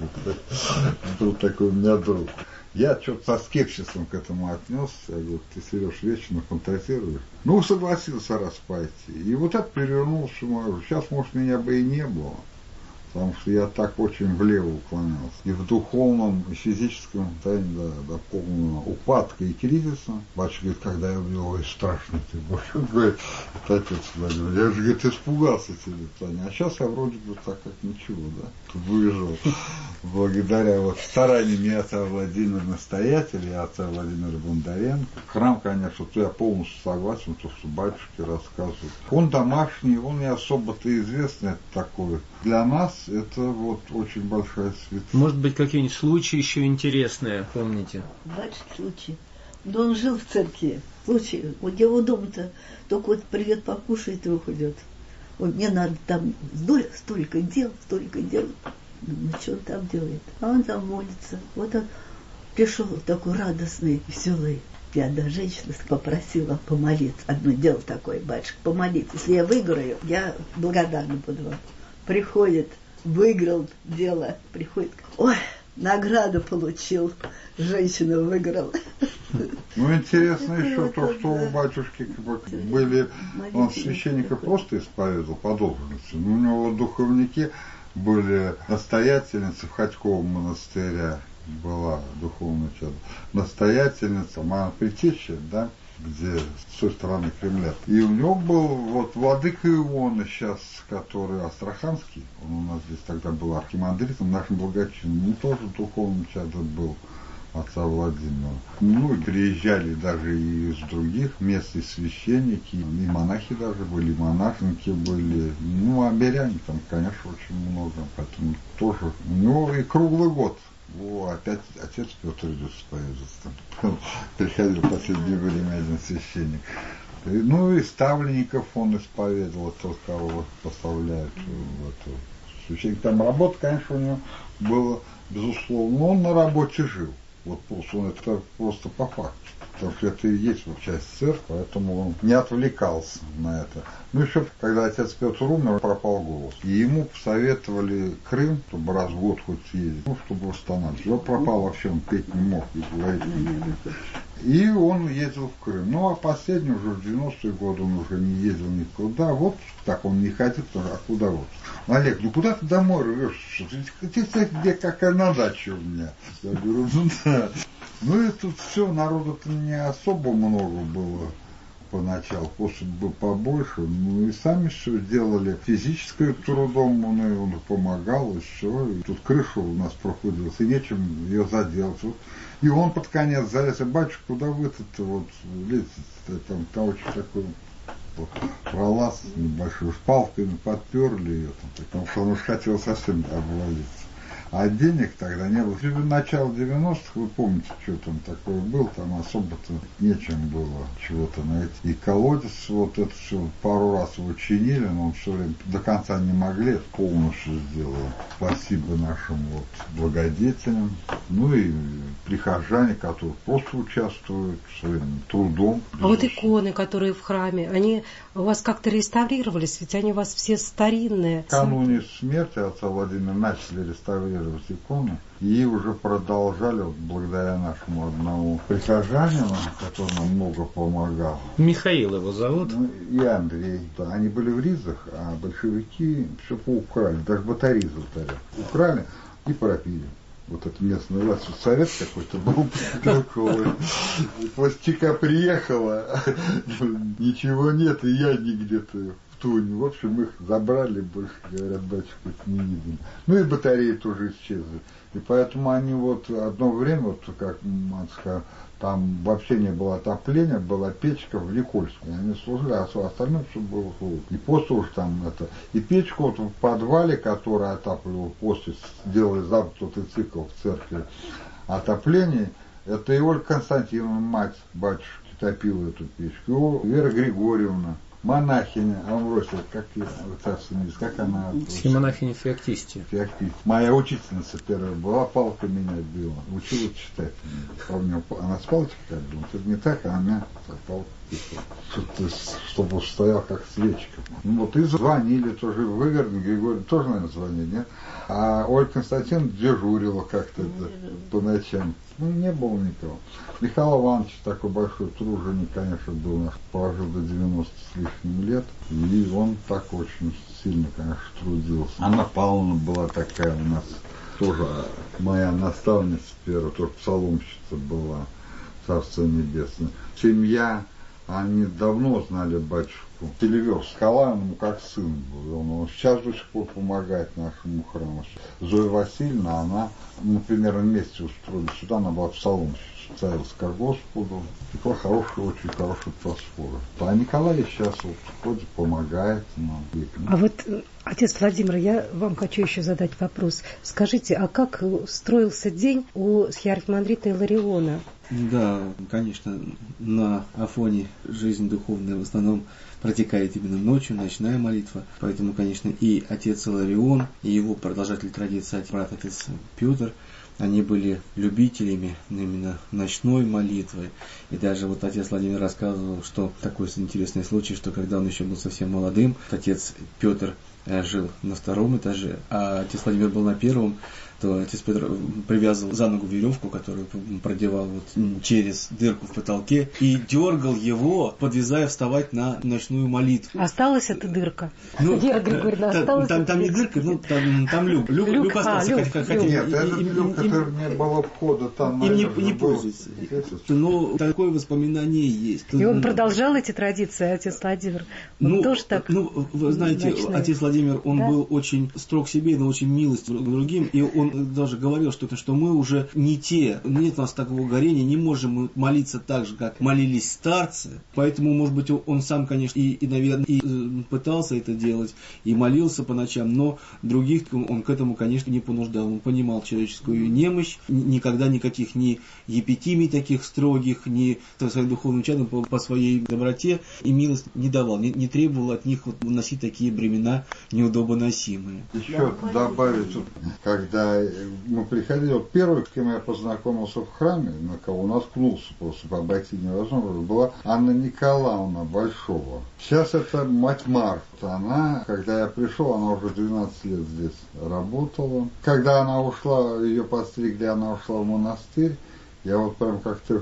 Был такой у меня друг. Я что-то со скепсисом к этому отнесся. Я говорю, ты, Сереж, вечно фантазируешь. Ну, согласился раз пойти. И вот это перевернулся мою жизнь. Сейчас, может, меня бы и не было. Потому что я так очень влево уклонялся. И в духовном, и физическом состоянии до, до полного упадка и кризиса. Батюшка говорит, когда я увидел, ой, страшно ты, Боже. Он говорит, это отец Владимир. Я же, говорит, испугался тебе, Таня. А сейчас я вроде бы так как ничего, да. Тут выезжал. Благодаря вот стараниям отца Владимира настоятеля и отца Владимира Бондаренко. Храм, конечно, то я полностью согласен, то, что батюшки рассказывают. Он домашний, он не особо-то известный такой. Для нас это вот очень большая святыня. Может быть, какие-нибудь случаи еще интересные, помните? Большой случай. Да он жил в церкви. Случай. Вот его дома-то только вот привет покушает и уходит. Вот мне надо там столько дел, столько дел. Ну, что он там делает? А он там молится. Вот он пришел такой радостный, веселый. Я одна женщина попросила помолиться. Одно дело такое, батюшка, помолиться. Если я выиграю, я благодарна буду вам. Приходит, выиграл дело, приходит, ой, награду получил, женщина выиграла. Ну, интересно еще то, что у батюшки были, он священника просто исповедовал по должности, но у него духовники были настоятельницы в Ходьковом монастыре, была духовная чадо, настоятельница, моя предтеча, да, где с той стороны Кремля. И у него был вот владыка Иона сейчас, который астраханский, он у нас здесь тогда был архимандритом, нашим благочинным, он тоже духовным чадом был отца Владимира. Ну и приезжали даже и из других мест, и священники, и монахи даже были, и монашенки были, ну а миряне там, конечно, очень много, поэтому тоже у него и круглый год. О, опять отец Петр идет исповедоваться. Приходил в последнее время один священник. Ну и ставленников он исповедовал, тот, кого поставляют в эту священник. Там работа, конечно, у него была, безусловно, но он на работе жил. Вот просто он это просто по факту. Потому что это и есть вот часть церкви, поэтому он не отвлекался на это. Ну еще, когда отец Петр умер, пропал голос. И ему посоветовали Крым, чтобы раз в год хоть съездить, ну, чтобы восстанавливать. Его пропал вообще, он петь не мог, и говорить не мог. И он ездил в Крым. Ну, а последний уже в девяностые годы он уже не ездил никуда. Вот так он не хотел, а куда вот? Олег, ну куда ты домой рвешься? Ты, кстати, где какая на даче у меня? Я говорю, ну да. Ну и тут все, народу-то не особо много было поначалу, после бы побольше. Ну и сами все сделали физическим трудом, он, и он помогал, и все. И тут крыша у нас проходила, и нечем ее заделать. Вот. И он под конец залез, и батюшка, куда вы тут вот лезете? Там, там очень такой вот, пролаз небольшой, с палками подперли ее, там, потому что он уж хотел совсем обвалиться. А денег тогда не было. В начало девяностых, вы помните, что там такое было, там особо-то нечем было чего-то найти. И колодец, вот это все, пару раз его чинили, но он все время до конца не могли, полностью сделали. Спасибо нашим вот благодетелям, ну и прихожане, которые просто участвуют своим трудом. А вот иконы, которые в храме, они у вас как-то реставрировались, ведь они у вас все старинные. Накануне смерти отца Владимира начали реставрировать иконы и уже продолжали вот, благодаря нашему одному прихожанину, который нам много помогал. Михаил его зовут. Ну, и Андрей. Да, они были в Ризах, а большевики все поукрали, даже батареи золотаря. Украли и пропили. Вот это местная власть, вот совет какой-то был такой. Пластика приехала, ничего нет, и я не где-то в Туне. В общем, их забрали, больше, говорят, батюшка, не видно. Ну и батареи тоже исчезли. И поэтому они вот одно время, вот как матушка, там вообще не было отопления, была печка в Никольском. И они служили, а остальное все было холодно. И после уж там это. И печку вот в подвале, которая отапливала, после сделали замкнутый цикл в церкви отопления, это и Ольга Константиновна, мать батюшки, топила эту печку. И Вера Григорьевна, монахиня, Амвросия, как, как она... Монахиня Феоктистия. Феоктистия. Моя учительница первая была, палка меня била, учила читать. Помню, она с палочкой как бы, это не так, а она палка писала. Чтобы стоял как свечка. Ну вот и звонили тоже, выверни, Григорий тоже, наверное, звонили, нет? А Ольга Константиновна дежурила как-то по ночам. Ну, не было никого. Михаил Иванович такой большой труженик, конечно, был наш, прожил до девяноста с лишним лет, и он так очень сильно, конечно, трудился. Анна Павловна была такая у нас, тоже моя наставница первая, тоже псаломщица была, Царство Небесное. Семья, они давно знали батюшку. Селивер Скаланому как сын был. Он, он сейчас до сих пор помогает нашему храму. Зоя Васильевна, она, мы примерно вместе устроили сюда, она была псаломщица. Царился ко Господу. Такой хороший, очень хороший просфор. А Николай сейчас вот ходит, помогает нам. А вот, отец Владимир, я вам хочу еще задать вопрос. Скажите, а как строился день у архимандрита Илариона? Да, конечно, на Афоне жизнь духовная в основном протекает именно ночью, ночная молитва. Поэтому, конечно, и отец Иларион, и его продолжатель традиции, брат отец Петр, они были любителями именно ночной молитвы. И даже вот отец Владимир рассказывал, что такой интересный случай, что когда он еще был совсем молодым, отец Петр жил на втором этаже, а отец Владимир был на первом, то отец Петр привязывал за ногу веревку, которую продевал вот через дырку в потолке, и дергал его, подвязая вставать на ночную молитву. Осталась эта дырка? Ну, Вера Григорьевна, та, осталась? Там, там не дырка, ну там, там люк. Люк, люк, люк остался. а, люк, хотя, люк. Нет, этот люк, который не было входа, там, им наверное, не, не был. пользуется. Но такое воспоминание есть. И он продолжал эти традиции, отец Владимир? Он ну, тоже так? Ну, вы знаете, ночной. Отец Владимир, он да? был очень строг себе, но очень милость другим, и он даже говорил, что, что мы уже не те, нет у нас такого горения, не можем молиться так же, как молились старцы, поэтому, может быть, он сам, конечно, и, и наверное, и пытался это делать, и молился по ночам, но других он к этому, конечно, не понуждал, он понимал человеческую немощь, никогда никаких ни епитимий таких строгих, ни своим духовным чадом по, по своей доброте и милость не давал, не, не требовал от них вот носить такие бремена неудобоносимые. Еще добавить, когда мы приходили, вот первый, с кем я познакомился в храме, на кого наткнулся просто, обойти невозможно, была Анна Николаевна Большова. Сейчас это мать Марфа. Она, когда я пришел, она уже двенадцать лет здесь работала. Когда она ушла, ее подстригли, она ушла в монастырь, я вот прям как-то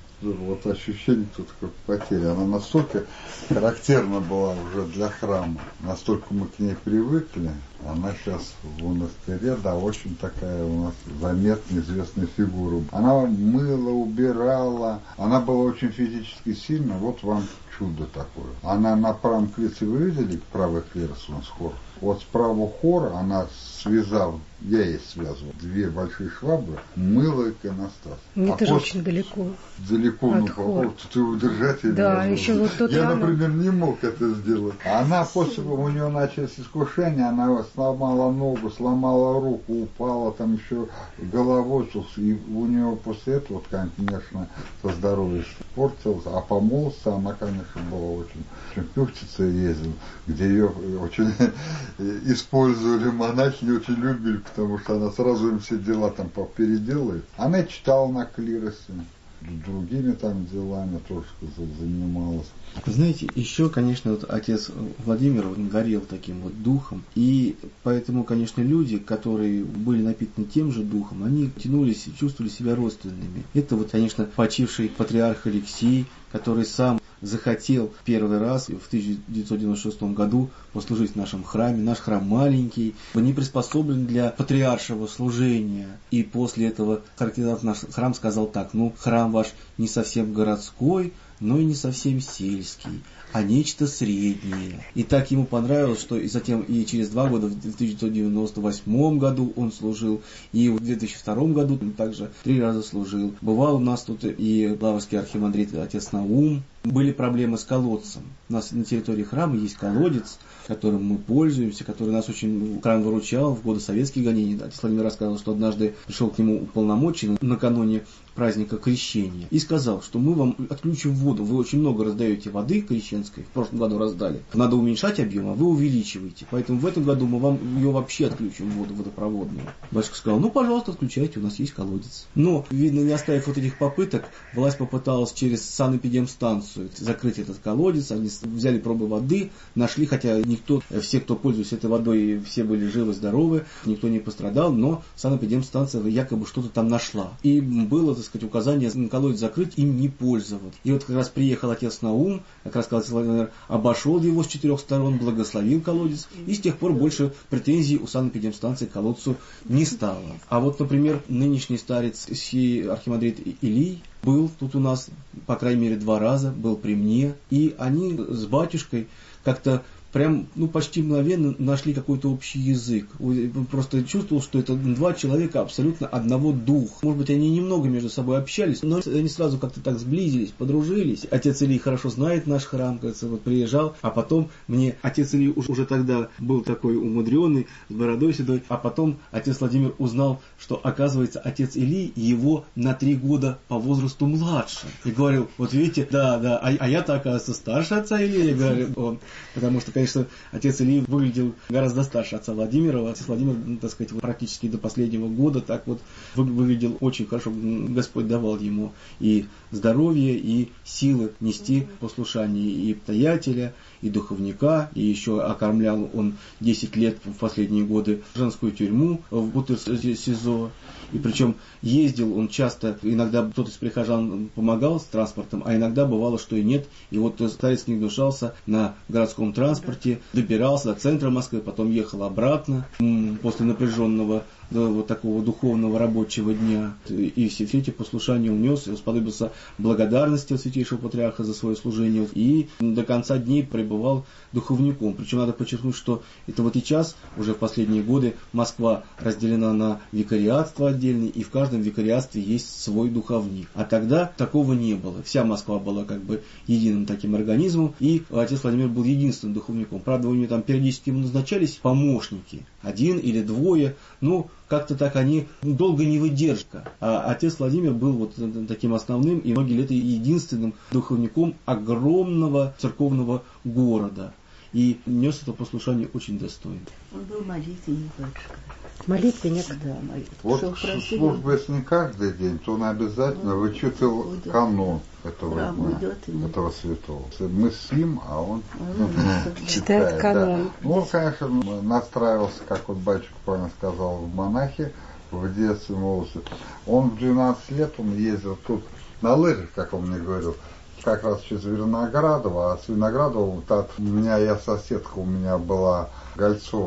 вот ощущение тут как потери. Она настолько характерна была уже для храма, настолько мы к ней привыкли. Она сейчас в монастыре, да, очень такая у нас заметная, известная фигура. Она мыла, убирала, она была очень физически сильна, вот вам чудо такое. Она на правом клиросе, вы видели, правый клирос у нас хор? Вот с правого хора она, связав, я ей связывал, две большие швабры, мыла иконостас. Мне а тоже после... очень далеко. Далеко, от ну, хора. Ты удержать ее да, не еще вот тот Я, рано... например, не мог это сделать. Она после, у нее начались искушения, она сломала ногу, сломала руку, упала там еще головой, и у нее после этого, конечно, со здоровьем испортилось, а по молодости она, конечно, была очень, очень певчица ездила, где ее очень использовали монахи, очень любили, потому что она сразу им все дела там переделает. Она читала на клиросе, другими там делами тоже занималась. Знаете, еще, конечно, вот отец Владимир, он горел таким вот духом, и поэтому, конечно, люди, которые были напитаны тем же духом, они тянулись и чувствовали себя родственными. Это вот, конечно, почивший патриарх Алексий, который сам захотел первый раз в тысяча девятьсот девяносто шестом году послужить в нашем храме. Наш храм маленький, не приспособлен для патриаршего служения. И после этого характеризовав наш храм, сказал так: ну, храм ваш не совсем городской, но и не совсем сельский, а нечто среднее. И так ему понравилось, что и затем и через два года, в тысяча девятьсот девяносто восьмом году он служил, и в две тысячи втором году он также три раза служил. Бывал у нас тут и лаврский архимандрит отец Наум. Были проблемы с колодцем. У нас на территории храма есть колодец, которым мы пользуемся, который нас очень храм выручал в годы советских гонений. Отец Владимир рассказывал, что однажды пришел к нему уполномоченный накануне праздника Крещения и сказал, что мы вам отключим воду. Вы очень много раздаете воды крещенской, в прошлом году раздали. Надо уменьшать объем, а вы увеличиваете. Поэтому в этом году мы вам ее вообще отключим, воду водопроводную. Батюшка сказал: ну, пожалуйста, отключайте, у нас есть колодец. Но, видно, не оставив вот этих попыток, власть попыталась через санэпидемстанцию закрыть этот колодец. Они взяли пробы воды, нашли, хотя никто, все, кто пользуется этой водой, все были живы, здоровы, никто не пострадал, но санэпидемстанция якобы что-то там нашла. И было, так сказать, указание колодец закрыть, им не пользоваться. И вот как раз приехал отец Наум, как раз отец Владимир обошел его с четырех сторон, благословил колодец, и с тех пор больше претензий у санэпидемстанции к колодцу не стало. А вот, например, нынешний старец сей архимандрит Илий был тут у нас, по крайней мере, два раза, был при мне, и они с батюшкой как-то прям, ну, почти мгновенно нашли какой-то общий язык. Просто чувствовал, что это два человека абсолютно одного духа. Может быть, они немного между собой общались, но они сразу как-то так сблизились, подружились. Отец Илий хорошо знает наш храм, кажется, вот приезжал, а потом мне отец Илий уже тогда был такой умудренный, с бородой седой, а потом отец Владимир узнал, что, оказывается, отец Илий его на три года по возрасту младше. И говорил: вот видите, да, да, а, а я-то, оказывается, старше отца Илия, говорит он, потому что, конечно, Конечно, отец Илий выглядел гораздо старше отца Владимира. Отец Владимир, так сказать, практически до последнего года так вот выглядел очень хорошо. Господь давал ему и здоровье, и силы нести послушание и настоятеля, и духовника, и еще окормлял он десять лет в последние годы женскую тюрьму в Бутырском СИЗО. И причем ездил он часто, иногда кто-то из прихожан помогал с транспортом, а иногда бывало, что и нет. И вот старец не гнушался на городском транспорте, добирался до центра Москвы, потом ехал обратно после напряженного, да, вот такого духовного рабочего дня. И все эти послушания унес, и сподобился благодарности от святейшего патриарха за свое служение. И до конца дней пребывал духовником. Причем надо подчеркнуть, что это вот и сейчас, уже в последние годы, Москва разделена на викариатство отдельное, и в каждом викариатстве есть свой духовник. А тогда такого не было. Вся Москва была как бы единым таким организмом, и отец Владимир был единственным духовником. Правда, у него там периодически назначались помощники, один или двое, ну, как-то так они долго не выдержка. А отец Владимир был вот таким основным и многие лета единственным духовником огромного церковного города. И нес это послушание очень достойно. Он был молитвенник, батюшка. Молитвенник? Да, молитвенник. Вот служба, если не каждый день, то он обязательно вычитывал будет. канон этого, дня, ему. этого святого. Мы спим, а он, он читает канон. Да. Ну, он, конечно, настраивался, как вот батюшка правильно сказал, в монахи в детстве, в молодости. Он в двенадцать лет он ездил тут на лыжах, как он мне говорил, как раз через Виноградово, а с Виноградова, так, у меня, я соседка у меня была Гольцова,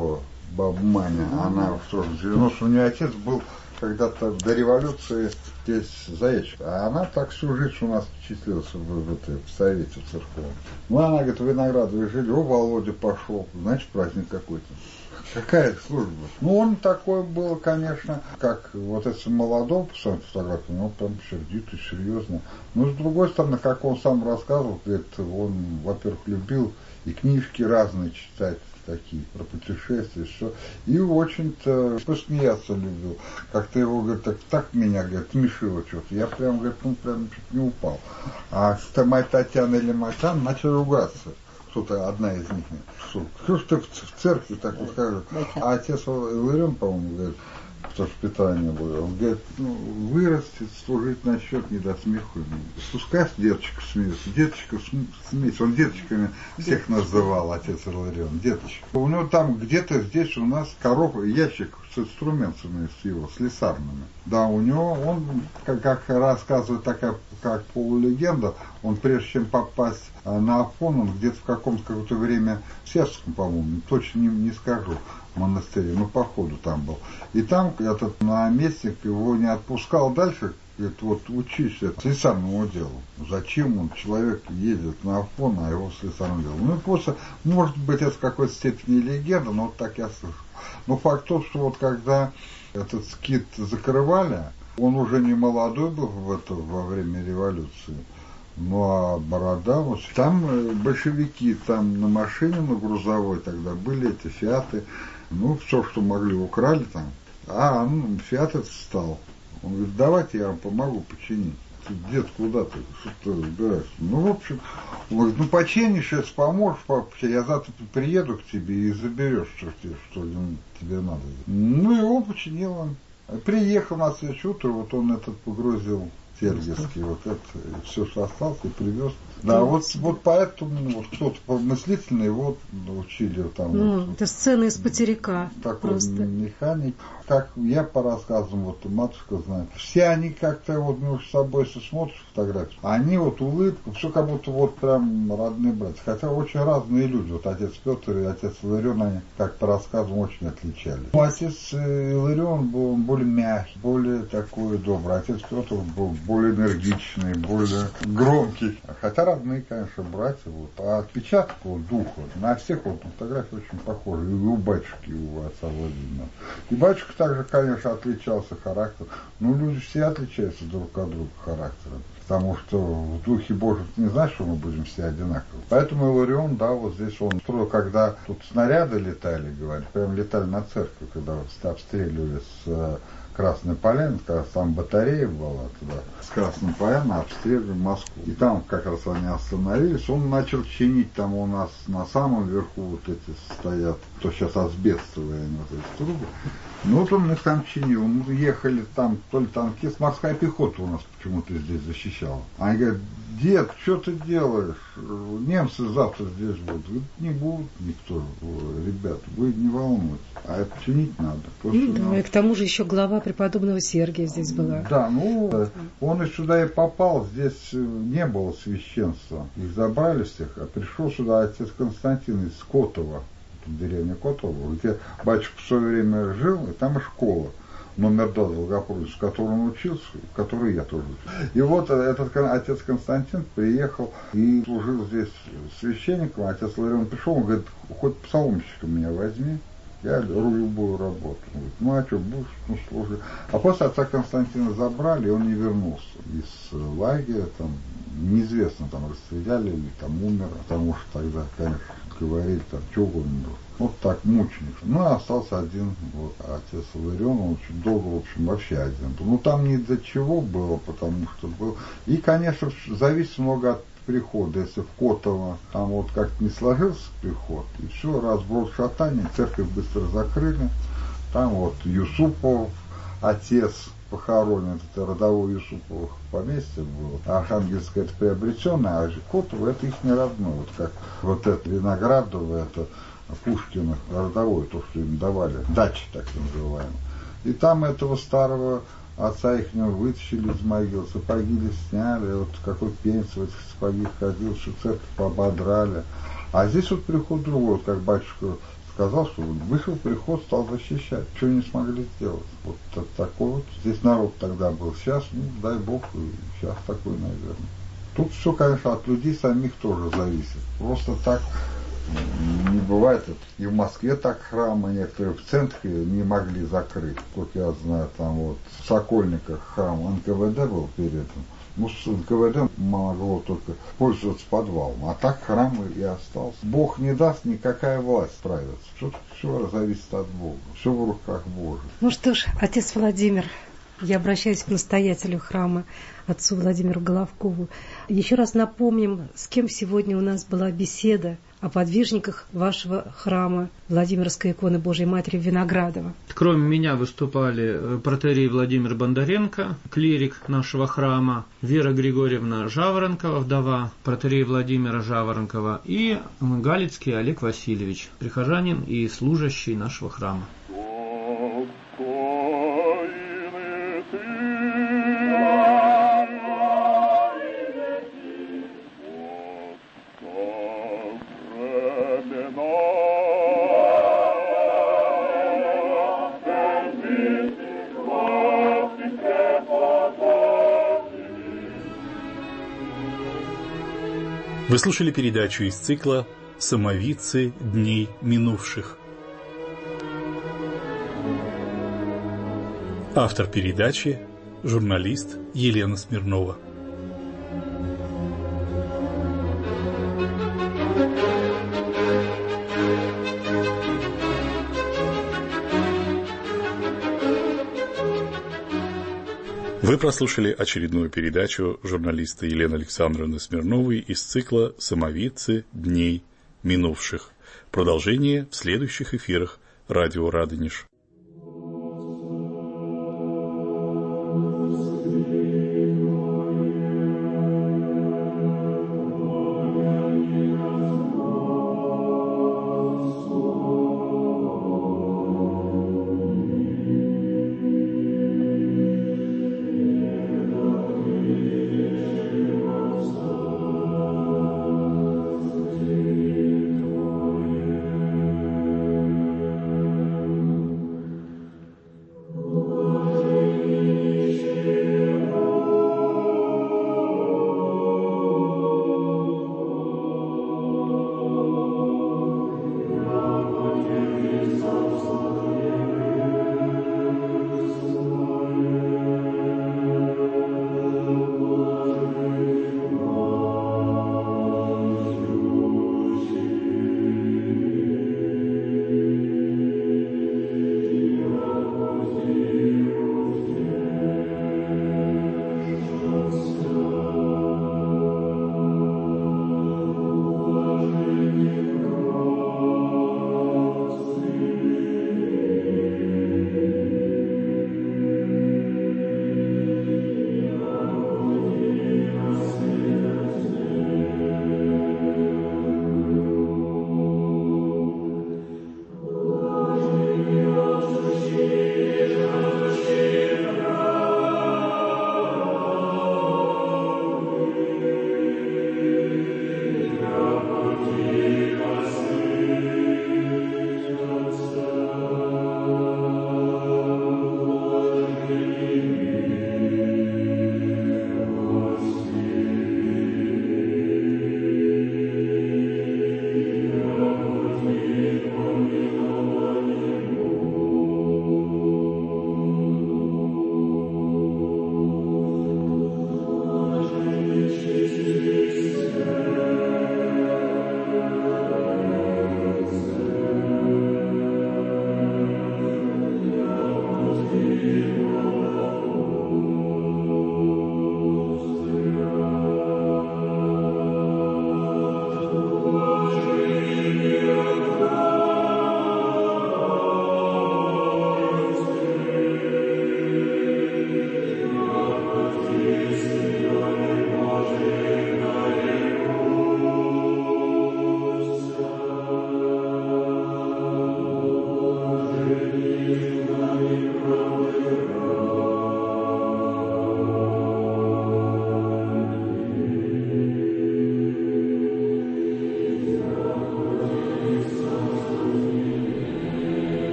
баба Маня, она в девяностом, у нее отец был когда-то до революции здесь заячек, а она так всю жизнь у нас числилась в, в, в, в совете в церковном. Ну, она говорит, в Виноградове жили, о, Володя пошел, значит, праздник какой-то. Какая служба? Ну, он такой был, конечно, как вот если молодой, по своим фотографиям, он прям сердитый, серьезно. Но, с другой стороны, как он сам рассказывал, говорит, он, во-первых, любил и книжки разные читать, такие, про путешествия, все. И очень-то посмеяться любил. Как-то его, говорит, так, так меня, говорит, смешило что-то. Я прям, говорит, ну, прям чуть не упал. А моя Татьяна или Матян начали ругаться. Кто-то, одна из них. Что ж ты в церкви так вот скажешь? А отец Иларион, по-моему, говорит, потому что питание было. Он говорит, ну, вырастет, служить на счет не до смеху. Пускай деточка смеется, деточка смеется. Он деточками всех называл, отец Иларион, деточка. У него там где-то здесь у нас коробка, ящик с инструментами с его, с слесарными. Да, у него, он, как, как рассказывает такая, как полулегенда, он прежде чем попасть на Афон, он где-то в каком-то какое-то время, в Севском, по-моему, точно не, не скажу, в монастыре, но походу там был. И там этот наместник его не отпускал дальше, говорит, вот учись слесарному делу. Зачем он, человек едет на Афон, а его слесарному делу? Ну и просто, может быть, это в какой-то степени легенда, но вот так я слышал. Но факт тот, что вот когда этот скит закрывали, он уже не молодой был в это, во время революции. Ну а борода, вот там большевики, там на машине, на грузовой тогда были эти фиаты, ну все, что могли, украли там. А, ну, фиат этот встал. Он говорит, давайте я вам помогу починить. Дед, куда ты? Что ты разбираешься? Ну, в общем, он говорит, ну починишь, если поможешь, папа, я завтра приеду к тебе и заберешь, что, что тебе надо. Ну и он починил он. Приехал на следующее утро, вот он этот погрузил Сергиевский, вот это, все, что осталось, и привез. Да, вот, вот поэтому вот кто-то мыслительно его научили там. Ну, вот, это сцена из Потеряка. Такой просто. Механик. Как я по рассказам, вот матушка знает, все они как-то вот между собой, если смотришь фотографии, они вот улыбку, все как будто вот прям родные братья. Хотя очень разные люди. Вот отец Петр и отец Иларион, они как по рассказам очень отличались. Ну, отец Иларион был более мягкий, более такой добрый. Отец Петр был более энергичный, более громкий. Хотя родные, конечно, братья. Вот. А отпечаток вот, духа на всех вот на фотографии очень похожи. И у батюшки, и у отца Владимира. И батюшка также, конечно, отличался характером. Ну, люди все отличаются друг от друга характером. Потому что в Духе Божьем не знаешь, что мы будем все одинаковы. Поэтому Иларион, да, вот здесь он строил, когда тут снаряды летали, говорят, прям летали на церковь, когда вот обстреливали с Красной Поляны, когда там батарея была туда, с Красной Поляны обстреливали Москву. И там как раз они остановились, он начал чинить, там у нас на самом верху вот эти стоят, то сейчас асбестовые они, вот эти трубы. Ну вот он их там чинил, мы ехали там, то ли танкист, морская пехота у нас почему-то здесь защищала. Они говорят, дед, что ты делаешь? Немцы завтра здесь будут. Говорит, не будут никто, ребят, вы не волнуйтесь. А это чинить надо. Ну, да, надо. И к тому же еще глава преподобного Сергия здесь была. Да, ну, он и сюда и попал, здесь не было священства. Их забрали всех, а пришел сюда отец Константин из Котова, деревня Котова, где батюшка в свое время жил, и там и школа. Номер два Долгопрудец, в котором он учился, в которой я тоже учился. И вот этот отец Константин приехал и служил здесь священником. Отец Иларион пришел, он говорит, хоть псаломщиком меня возьми, я любую работу. Он говорит, ну а что, будешь, ну служи. А после отца Константина забрали, и он не вернулся из лагеря, там, неизвестно, там расстреляли или там умер, потому что тогда, конечно, говорили, там, что угодно было. Вот так, мученик. Ну, и остался один вот, отец Иларион, он очень долго, в общем, вообще один был. Ну, там ни до чего было, потому что был. И, конечно, зависит много от прихода. Если в Котово там вот как-то не сложился приход, и все, разброс шатания, церковь быстро закрыли. Там вот Юсупов, отец похоронен, это родовое Юсуповых поместье было. Архангельское это приобретенное, а Котово это их не родное. Вот как вот это Виноградово, это Пушкина родовое, то, что им давали, дачи так называемые. И там этого старого отца их вытащили из могил, сапоги сняли, вот какой пенс в этих сапогах ходил, что церковь ободрали. А здесь вот приход другой, вот как батюшка сказал, что вот вышел приход, стал защищать. Что не смогли сделать? Вот такой вот. Здесь народ тогда был. Сейчас, ну, дай бог, и сейчас такой, наверное. Тут все, конечно, от людей самих тоже зависит. Просто так не бывает. И в Москве так храмы некоторые в центре не могли закрыть. Как я знаю, там вот в Сокольниках храм эн ка вэ дэ был перед этим. Ну, с эн ка вэ дэ могло только пользоваться подвалом. А так храм и остался. Бог не даст, никакая власть справится. Все, все зависит от Бога. Все в руках Божьих. Ну что ж, отец Владимир, я обращаюсь к настоятелю храма, отцу Владимиру Головкову. Еще раз напомним, с кем сегодня у нас была беседа о подвижниках вашего храма Владимирской иконы Божьей Матери в Виноградово. Кроме меня выступали протоиерей Владимир Бондаренко, клирик нашего храма, Вера Григорьевна Жаворонкова, вдова протоиерея Владимира Жаворонкова, и Галицкий Олег Васильевич, прихожанин и служащий нашего храма. Вы слушали передачу из цикла «Самовидцы дней минувших». Автор передачи – журналист Елена Смирнова. Вы прослушали очередную передачу журналиста Елены Александровны Смирновой из цикла «Самовидцы дней минувших». Продолжение в следующих эфирах радио «Радонеж».